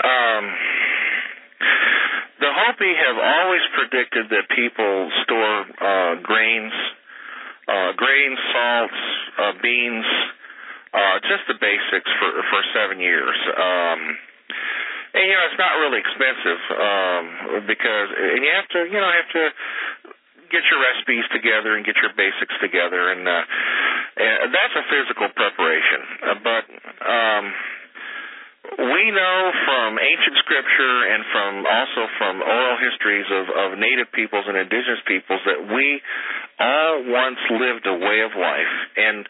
The Hopi have always predicted that people store grains, salts, beans, just the basics for 7 years. And it's not really expensive because you have to get your recipes together and get your basics together, and that's a physical preparation. But we know from ancient scripture and from oral histories of native peoples and indigenous peoples that we all once lived a way of life, and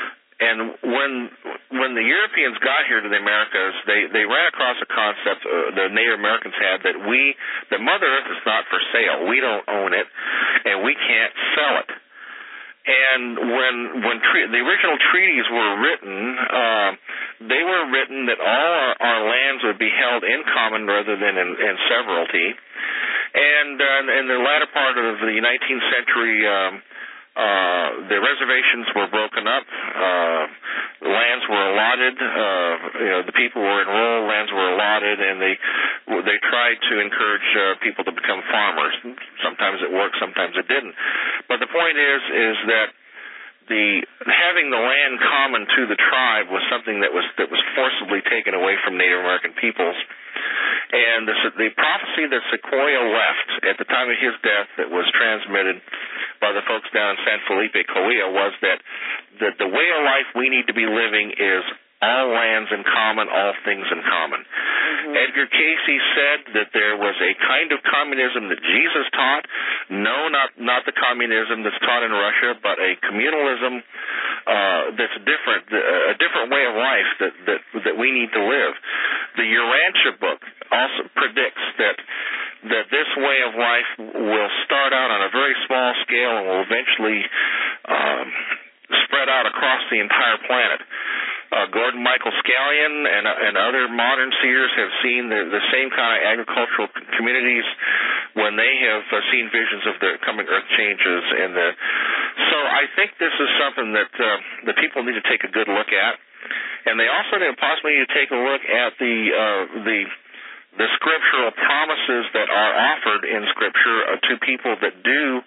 when the Europeans got here to the Americas, they ran across a concept the Native Americans had that Mother Earth is not for sale. We don't own it, and we can't sell it. And when the original treaties were written, they were written that all our lands would be held in common rather than in severalty. And in the latter part of the 19th century, the reservations were broken up. Lands were allotted. The people were enrolled. Lands were allotted, and they tried to encourage people to become farmers. Sometimes it worked, sometimes it didn't. But the point is that having the land common to the tribe was something that was forcibly taken away from Native American peoples. And the prophecy that Sequoyah left at the time of his death that was transmitted by the folks down in San Felipe, Coahuila, was that the way of life we need to be living is all lands in common, all things in common. Edgar Cayce said that there was a kind of communism that Jesus taught. No, not the communism that's taught in Russia, but a communalism that's different, a different way of life that we need to live. The Urantia book also predicts that this way of life will start out on a very small scale and will eventually across the entire planet. Gordon Michael Scallion and other modern seers have seen the same kind of agricultural communities when they have seen visions of the coming earth changes. So I think this is something that the people need to take a good look at, and they also possibly need to take a look at the scriptural promises that are offered in Scripture to people that do.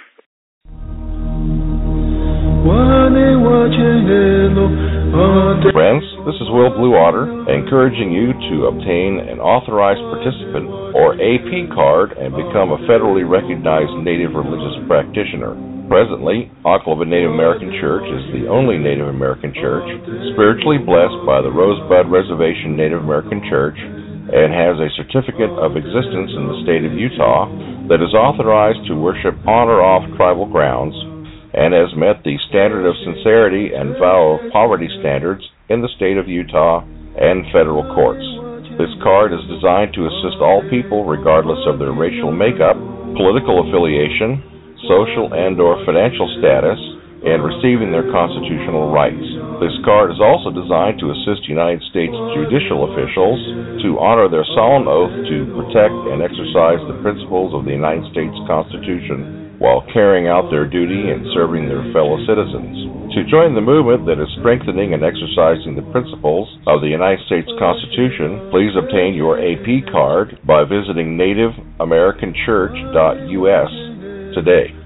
Friends, this is Will Bluewater, encouraging you to obtain an authorized participant or AP card and become a federally recognized Native religious practitioner. Presently, Oklahoma Native American Church is the only Native American church spiritually blessed by the Rosebud Reservation Native American Church and has a certificate of existence in the state of Utah that is authorized to worship on or off tribal grounds and has met the standard of sincerity and vow of poverty standards in the state of Utah and federal courts. This card is designed to assist all people regardless of their racial makeup, political affiliation, social and/or financial status, and receiving their constitutional rights. This card is also designed to assist United States judicial officials to honor their solemn oath to protect and exercise the principles of the United States Constitution while carrying out their duty and serving their fellow citizens. To join the movement that is strengthening and exercising the principles of the United States Constitution, please obtain your AP card by visiting nativeamericanchurch.us today.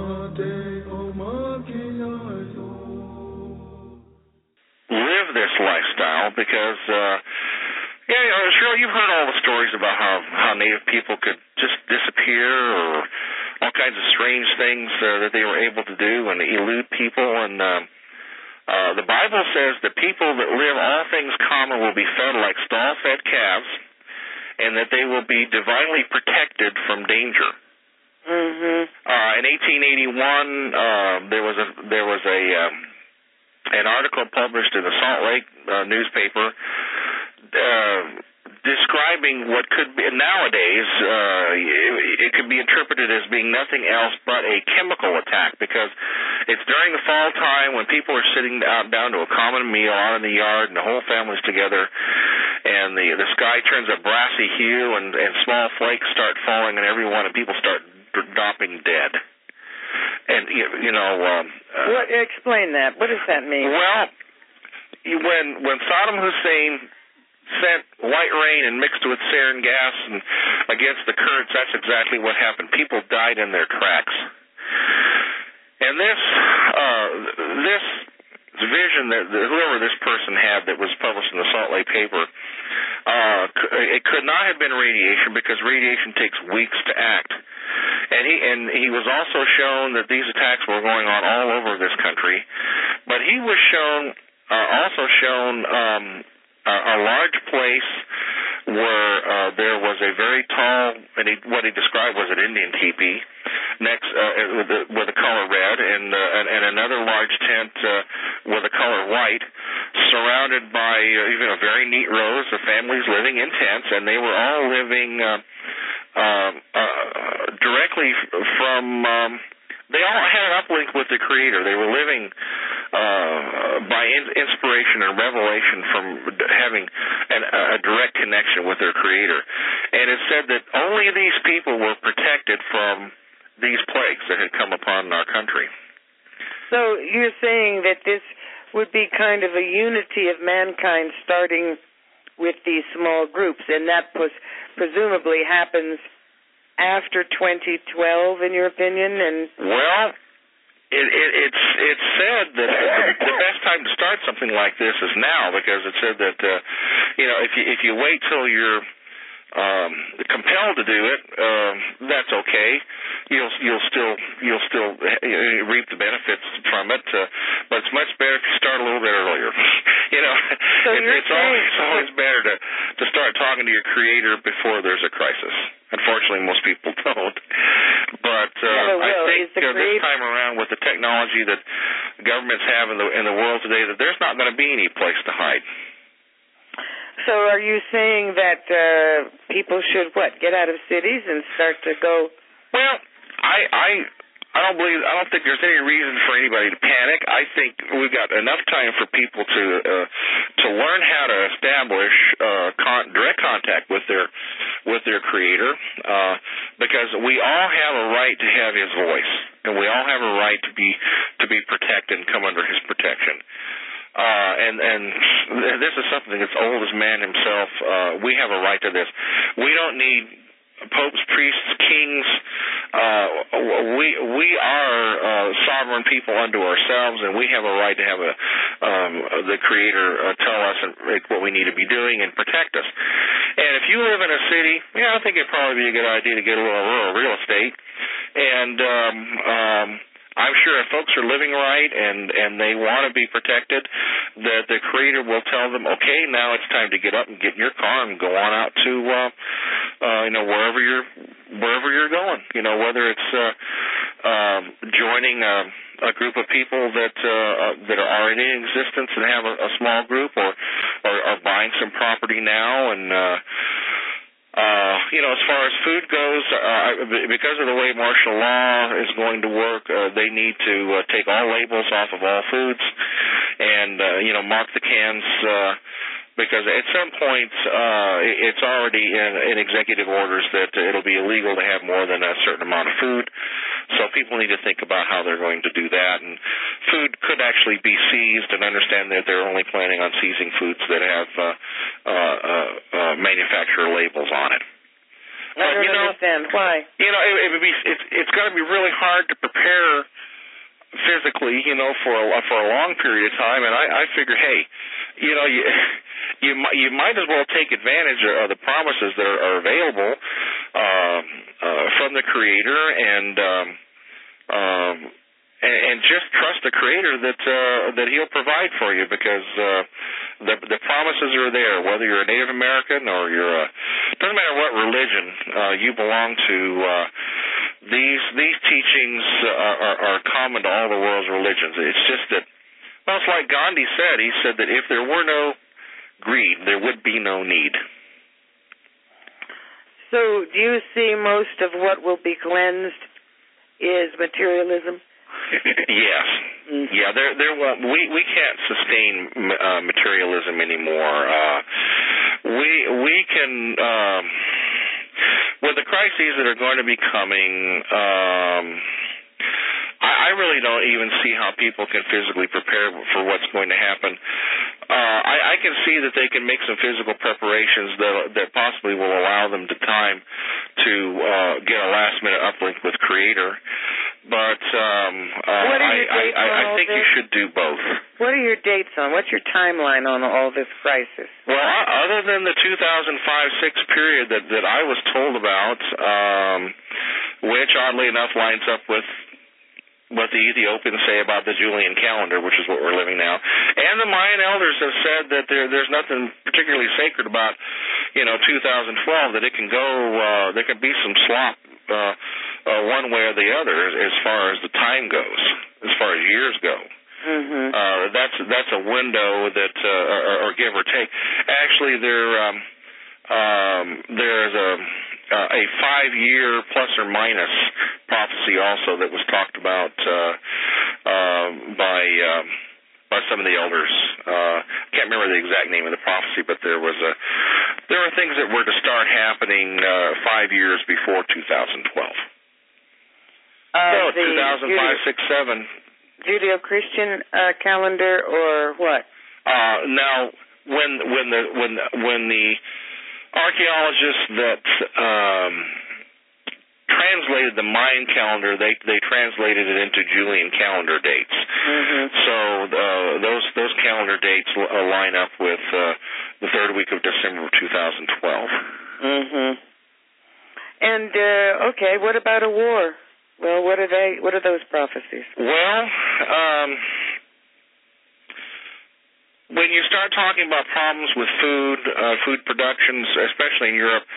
Live this lifestyle because, Cheryl, you've heard all the stories about how Native people could just disappear or all kinds of strange things that they were able to do and elude people. And the Bible says that people that live all things common will be fed like stall-fed calves, and that they will be divinely protected from danger. Mm-hmm. In 1881, there was an article published in the Salt Lake newspaper describing what could be nowadays it could be interpreted as being nothing else but a chemical attack, because it's during the fall time when people are sitting down to a common meal out in the yard and the whole family's together, and the sky turns a brassy hue and small flakes start falling on everyone and people start dropping dead. And what? Explain that. What does that mean? Well, when Saddam Hussein sent white rain and mixed with sarin gas and against the Kurds, that's exactly what happened. People died in their tracks. And this vision that whoever this person had that was published in the Salt Lake paper, it could not have been radiation, because radiation takes weeks to act. And he was also shown that these attacks were going on all over this country, but he was also shown a large place where there was a very tall, and what he described was an Indian teepee next with a color red, and another large tent with a color white, surrounded by even a very neat rows of families living in tents, and they were all living directly from. They all had an uplink with the Creator. They were living by inspiration and revelation from having a direct connection with their Creator. And it said that only these people were protected from these plagues that had come upon our country. So you're saying that this would be kind of a unity of mankind starting with these small groups, and that presumably happens after 2012, in your opinion? And well, it's said that the best time to start something like this is now, because it said that if you wait till you're compelled to do it, that's okay. You'll still reap the benefits from it, but it's much better if you start a little bit earlier. So it's always better to start talking to your Creator before there's a crisis. Unfortunately, most people don't. But I think this time around, with the technology that governments have in the world today, that there's not going to be any place to hide. So are you saying that people should, get out of cities and start to go? Well, I don't think there's any reason for anybody to panic. I think we've got enough time for people to learn how to establish direct contact with their Creator, because we all have a right to have His voice, and we all have a right to be protected and come under His protection. And this is something that's old as man himself. We have a right to this. We don't need popes, priests, kings. We are sovereign people unto ourselves, and we have a right to have the Creator tell us what we need to be doing and protect us. And if you live in a city, I think it'd probably be a good idea to get a little rural real estate. And I'm sure if folks are living right and they want to be protected, that the Creator will tell them, okay, now it's time to get up and get in your car and go on out to wherever you're going. Whether it's joining a group of people that are already in existence and have a small group, or buying some property now. And as far as food goes, because of the way martial law is going to work, they need to take all labels off of all foods and, mark the cans, because at some point it's already in executive orders that it'll be illegal to have more than a certain amount of food. So people need to think about how they're going to do that. And food could actually be seized, and understand that they're only planning on seizing foods that have manufacturer labels on it. I don't understand why. It's going to be really hard to prepare physically, for a long period of time. And I figure, hey, you might as well take advantage of the promises that are available from the Creator, and just trust the Creator that He'll provide for you, because the promises are there. Whether you're a Native American or doesn't matter what religion you belong to, these teachings are common to all the world's religions. It's just that, well, it's like Gandhi said. He said that if there were no greed, there would be no need. So do you see most of what will be cleansed is materialism? Yes. Yeah, we can't sustain materialism anymore. We can, with the crises that are going to be coming, I really don't even see how people can physically prepare for what's going to happen. I can see that they can make some physical preparations that possibly will allow them the time to get a last-minute uplink with Creator. But I think you should do both. What are your dates on? What's your timeline on all this crisis? Well, other than the 2005-6 period that I was told about, which oddly enough lines up with what the Ethiopians say about the Julian calendar, which is what we're living now. And the Mayan elders have said that there's nothing particularly sacred about, 2012, that it can go, there can be some slop one way or the other as far as the time goes, as far as years go. Mm-hmm. That's a window that, or give or take. Actually, there's a 5-year plus or minus prophecy also that was talked about by some of the elders. Can't remember the exact name of the prophecy, but there were things that were to start happening 5 years before 2012. So 2005, 6, 7. Judeo-Christian calendar, or what? Now, when the archaeologists that translated the Mayan calendar, they translated it into Julian calendar dates. Mm-hmm. So those calendar dates line up with the third week of December of 2012. Mm-hmm. And okay, what about a war? Well, what are those prophecies? Well, when you start talking about problems with food productions, especially in Europe,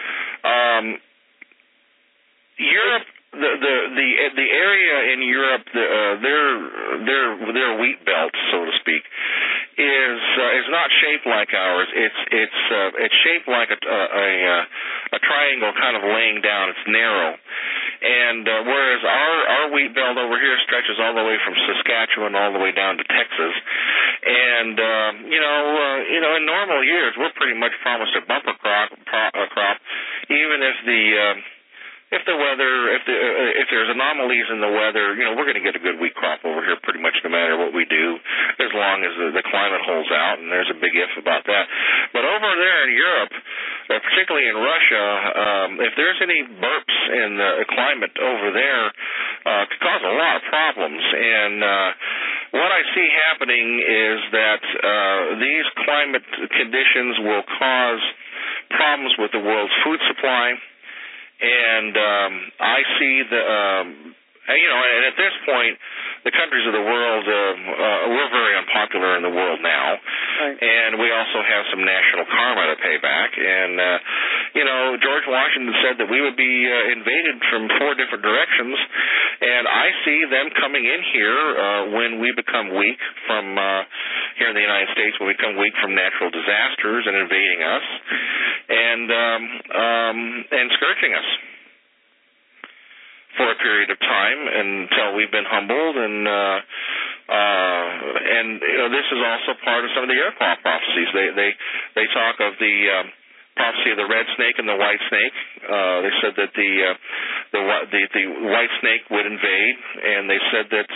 the area in Europe, their wheat belt, so to speak, is not shaped like ours. It's shaped like a triangle, kind of laying down. It's narrow, And whereas our wheat belt over here stretches all the way from Saskatchewan all the way down to Texas, and in normal years we're pretty much promised a bumper crop, even if the weather, if there's anomalies in the weather, we're going to get a good wheat crop over here pretty much no matter what we do, as long as the climate holds out, and there's a big if about that. But over there in Europe, particularly in Russia, if there's any burps in the climate over there, it could cause a lot of problems. And what I see happening is that these climate conditions will cause problems with the world's food supply. And I see and at this point, the countries of the world, we're very unpopular in the world now. Right. And we also have some national karma to pay back. And, George Washington said that we would be invaded from 4 different directions. And I see them coming in here when we become weak from here in the United States, when we become weak from natural disasters and invading us and scourging us for a period of time until we've been humbled, and this is also part of some of the Iroquois prophecies. They talk of the prophecy of the red snake and the white snake. They said that the white snake would invade, and they said that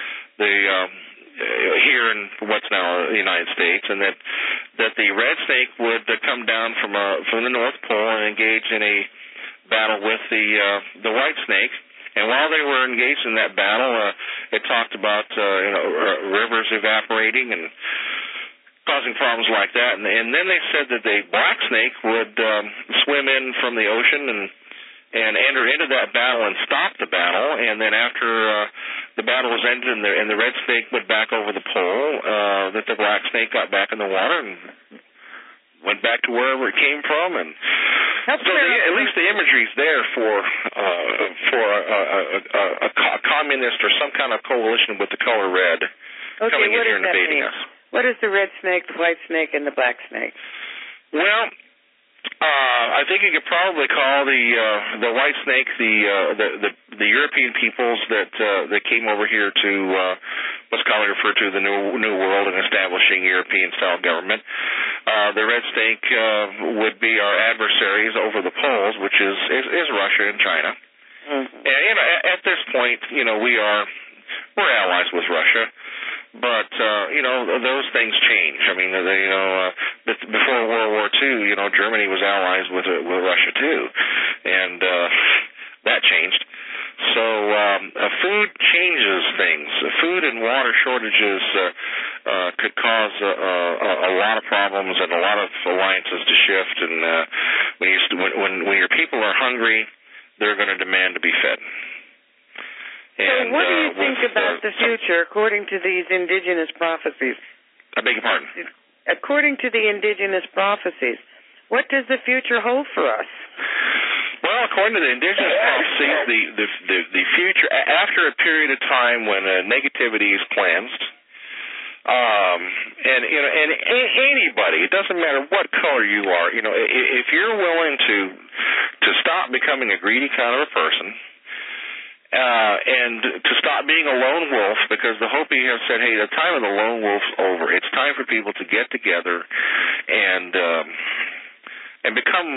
here in what's now the United States, and that the red snake would come down from the North Pole and engage in a battle with the white snake. And while they were engaged in that battle, it talked about rivers evaporating and causing problems like that. And then they said that the black snake would swim in from the ocean and enter into that battle and stop the battle. And then after the battle was ended and the red snake went back over the pole, that the black snake got back in the water and went back to wherever it came from. And so at least the imagery's there for a communist or some kind of coalition with the color red coming in here and invading us. What is the red snake, the white snake, and the black snake? Well, I think you could probably call the white snake the European peoples that came over here to what's commonly referred to the New World and establishing European-style government. The red snake would be our adversaries over the poles, which is Russia and China. Mm-hmm. And at this point, we're allies with Russia. But those things change. I mean, before World War II, Germany was allies with Russia too, and that changed. So food changes things. Food and water shortages could cause a lot of problems and a lot of alliances to shift. And when your people are hungry, they're going to demand to be fed. So what do you think about the future according to these indigenous prophecies? I beg your pardon? According to the indigenous prophecies, what does the future hold for us? Well, according to the indigenous prophecies, the future, after a period of time when negativity is cleansed, and anybody, it doesn't matter what color you are, if you're willing to stop becoming a greedy kind of a person, and to stop being a lone wolf, because the Hopi have said, hey, the time of the lone wolf's over. It's time for people to get together and become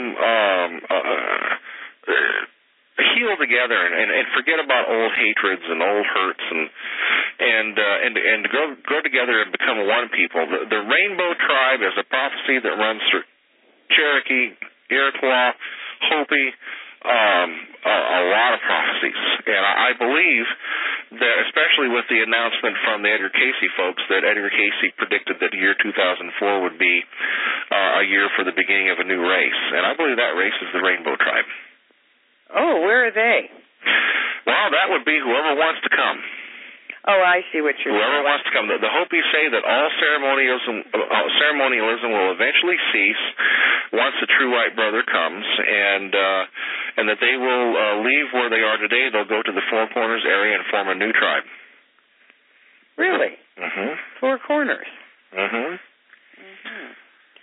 heal together and forget about old hatreds and old hurts and grow together and become one people. The Rainbow Tribe is a prophecy that runs through Cherokee, Iroquois, Hopi, a lot of prophecies. And I believe that, especially with the announcement from the Edgar Cayce folks, that Edgar Cayce predicted that the year 2004 would be a year for the beginning of a new race. And I believe that race is the Rainbow Tribe. Oh, where are they? Well, that would be whoever wants to come. Oh, I see what you're saying. Whoever wants to come. The Hopis say that all ceremonialism will eventually cease once the true white brother comes, and that they will leave where they are today. They'll go to the Four Corners area and form a new tribe. Really? Mm-hmm. Four Corners? Mm-hmm. Mm-hmm.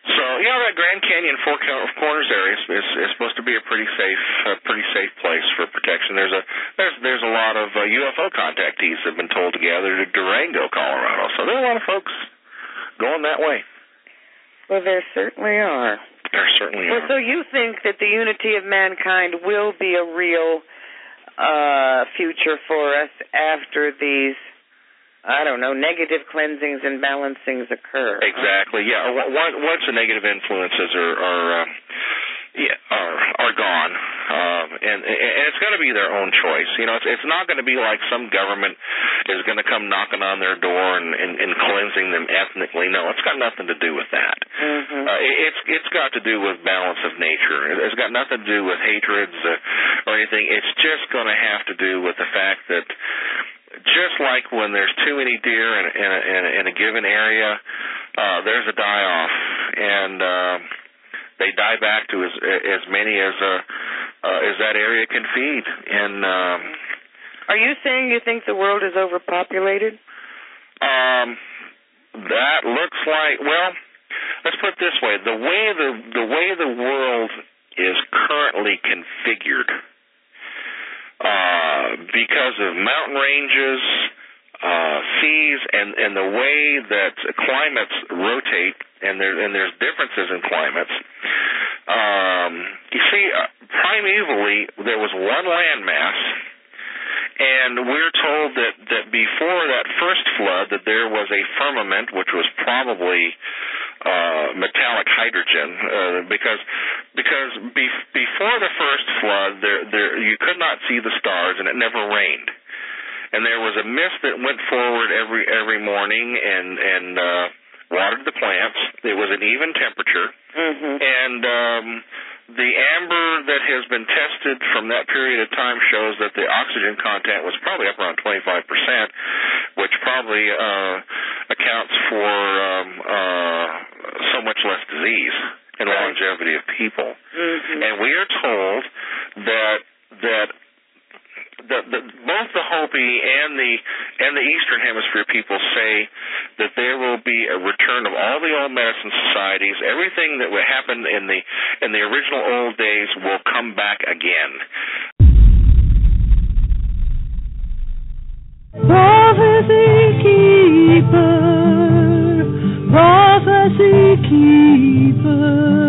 So that Grand Canyon, Four Corners area is supposed to be a pretty safe place for protection. There's a lot of UFO contactees that have been told to gather to Durango, Colorado. So there are a lot of folks going that way. Well, there certainly are. There certainly are. Well, so you think that the unity of mankind will be a real future for us after these, I don't know, negative cleansings and balancings occur? Exactly. Yeah. Once the negative influences are gone, and it's going to be their own choice. It's not going to be like some government is going to come knocking on their door and cleansing them ethnically. No, it's got nothing to do with that. Mm-hmm. It's got to do with balance of nature. It's got nothing to do with hatreds or anything. It's just going to have to do with the fact that just like when there's too many deer in a given area, there's a die-off, and they die back to as many as that area can feed. And are you saying you think the world is overpopulated? That looks like, well, let's put it this way: the way the world is currently configured. Because of mountain ranges, seas, and the way that climates rotate, and there's differences in climates. You see, primevally there was one landmass, and we're told that before that first flood that there was a firmament, which was probably metallic hydrogen, because before the first flood, there you could not see the stars, and it never rained, and there was a mist that went forward every morning and watered the plants. It was an even temperature, mm-hmm. and the amber that has been tested from that period of time shows that the oxygen content was probably up around 25%, which probably accounts for so much less disease and longevity of people. Mm-hmm. And we are told that both the Hopi and the Eastern Hemisphere people say that there will be a return of all the old medicine societies. Everything that would happen in the original old days will come back again. Prophecy keeper.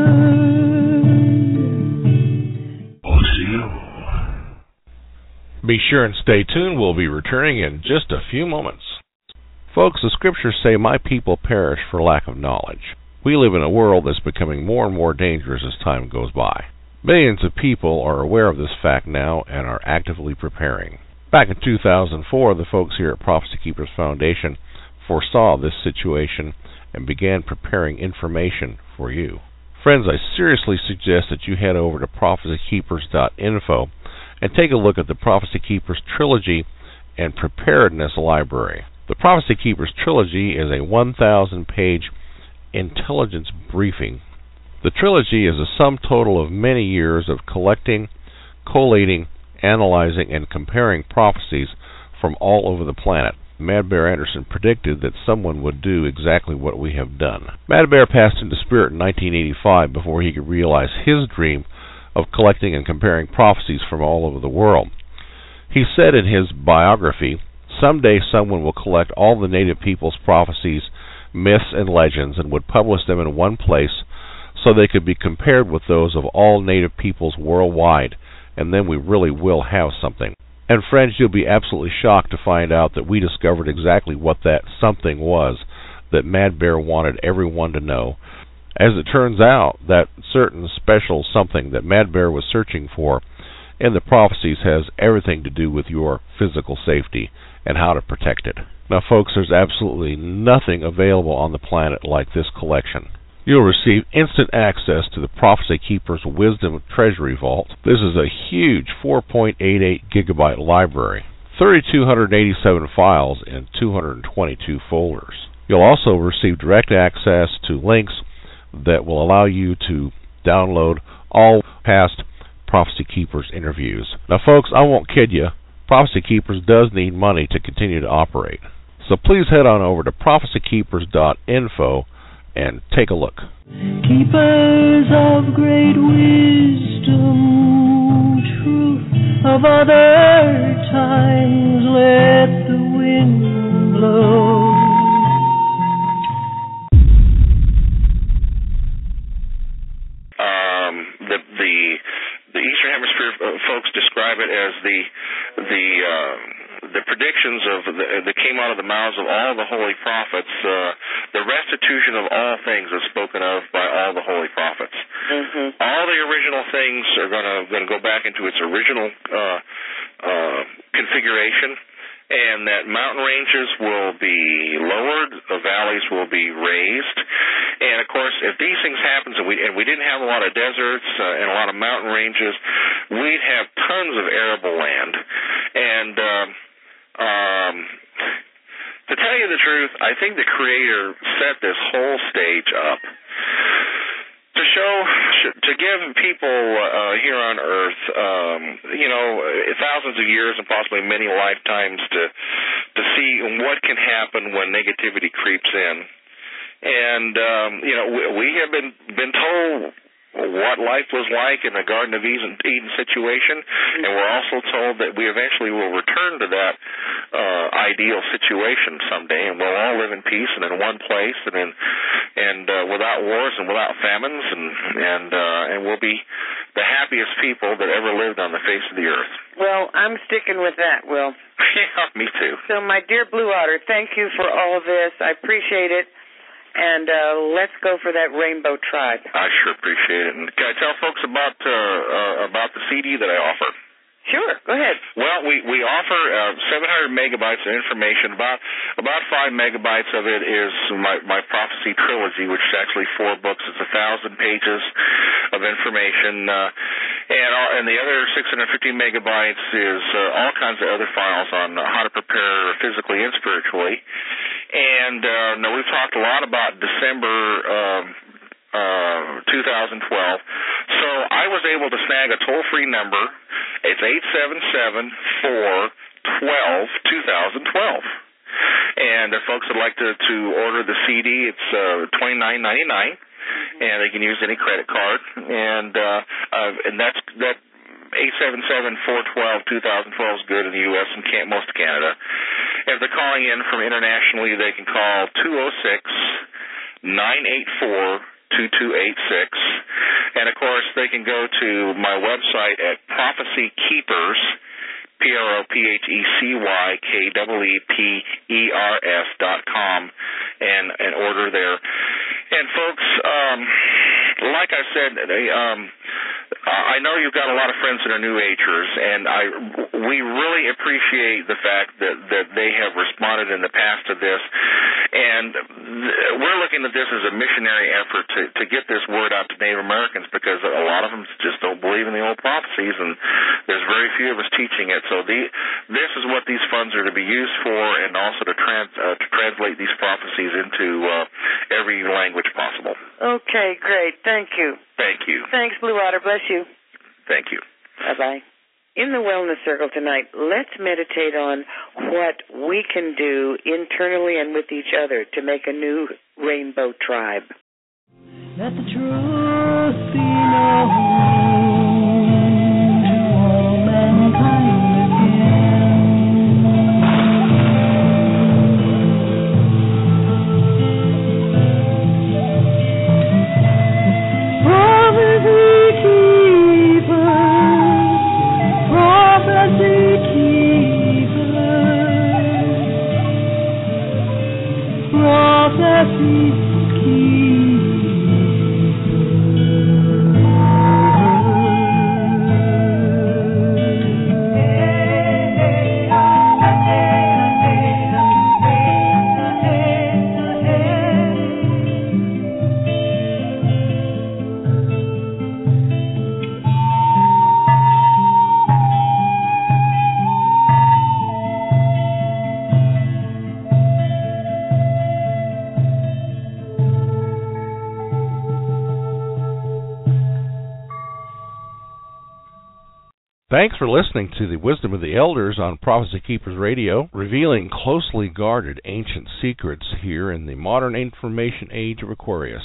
Be sure and stay tuned. We'll be returning in just a few moments. Folks, the scriptures say, "My people perish for lack of knowledge." We live in a world that's becoming more and more dangerous as time goes by. Millions of people are aware of this fact now and are actively preparing. Back in 2004, the folks here at Prophecy Keepers Foundation foresaw this situation and began preparing information for you. Friends, I seriously suggest that you head over to prophecykeepers.info and take a look at the Prophecy Keepers Trilogy and Preparedness Library. The Prophecy Keepers Trilogy is a 1,000-page intelligence briefing. The trilogy is a sum total of many years of collecting, collating, analyzing, and comparing prophecies from all over the planet. Mad Bear Anderson predicted that someone would do exactly what we have done. Mad Bear passed into spirit in 1985 before he could realize his dream of collecting and comparing prophecies from all over the world. He said in his biography, "Someday someone will collect all the native people's prophecies, myths, and legends and would publish them in one place so they could be compared with those of all native peoples worldwide, and then we really will have something." And friends, you'll be absolutely shocked to find out that we discovered exactly what that something was that Mad Bear wanted everyone to know. As it turns out, that certain special something that Mad Bear was searching for in the prophecies has everything to do with your physical safety and how to protect it. Now, folks, there's absolutely nothing available on the planet like this collection. You'll receive instant access to the Prophecy Keepers Wisdom Treasury Vault. This is a huge 4.88 gigabyte library, 3,287 files in 222 folders. You'll also receive direct access to links that will allow you to download all past Prophecy Keepers interviews. Now, folks, I won't kid you. Prophecy Keepers does need money to continue to operate. So please head on over to prophecykeepers.info and take a look. Keepers of great wisdom, truth of other times, let the wind blow. The Eastern Hemisphere folks describe it as the predictions that came out of the mouths of all the holy prophets. The restitution of all things is spoken of by all the holy prophets. Mm-hmm. All the original things are going to go back into its original configuration, and that mountain ranges will be lowered, the valleys will be raised, and of course, if these things happen, and we didn't have a lot of deserts and a lot of mountain ranges, we'd have tons of arable land, and to tell you the truth, I think the Creator set this whole stage up to give people here on Earth, thousands of years and possibly many lifetimes to see what can happen when negativity creeps in. And we have been told what life was like in the Garden of Eden situation, and we're also told that we eventually will return to that ideal situation someday, and we'll all live in peace and in one place, and without wars and without famines, and we'll be the happiest people that ever lived on the face of the earth. Well, I'm sticking with that, Will. Yeah, me too. So, my dear Blue Otter, thank you for all of this. I appreciate it. And let's go for that Rainbow Tribe. I sure appreciate it. And can I tell folks about the CD that I offer? Sure, go ahead. Well, we offer 700 megabytes of information. About 5 megabytes of it is my prophecy trilogy, which is actually 4 books. It's 1,000 pages of information, and the other 650 megabytes is all kinds of other files on how to prepare physically and spiritually. And now we've talked a lot about December 2012. So I was able to snag a toll-free number. It's 877-412-2012. And if folks would like to order the CD, it's $29.99, and they can use any credit card. And that 877-412-2012 is good in the U.S. and most of Canada. If they're calling in from internationally, they can call 206-984-2286. And, of course, they can go to my website at Prophecy Keepers, ProphecyKeepers.com, and order there. And, folks, like I said, I know you've got a lot of friends that are New Agers, and we really appreciate the fact that they have responded in the past to this, and we're looking at this as a missionary effort to get this word out to Native Americans, because a lot of them just don't believe in the old prophecies, and there's very few of us teaching it. So this is what these funds are to be used for, and also to translate these prophecies into every language possible. Okay, great. Thank you. Thank you. Thanks, Blue Otter. Bless you. Thank you. Bye-bye. In the Wellness Circle tonight, let's meditate on what we can do internally and with each other to make a new rainbow tribe. Let the truth be known to all mankind Thanks for listening to the Wisdom of the Elders on Prophecy Keepers Radio, revealing closely guarded ancient secrets here in the modern information age of Aquarius.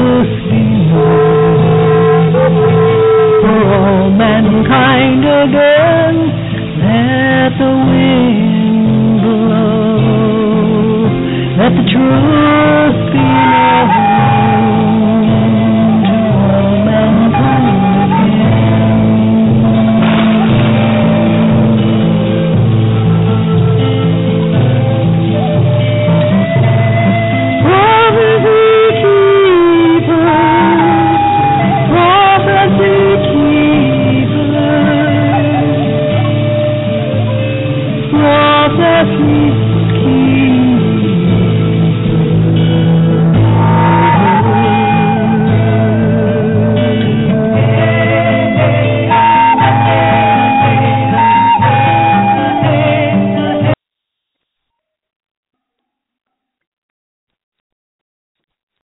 mankind again.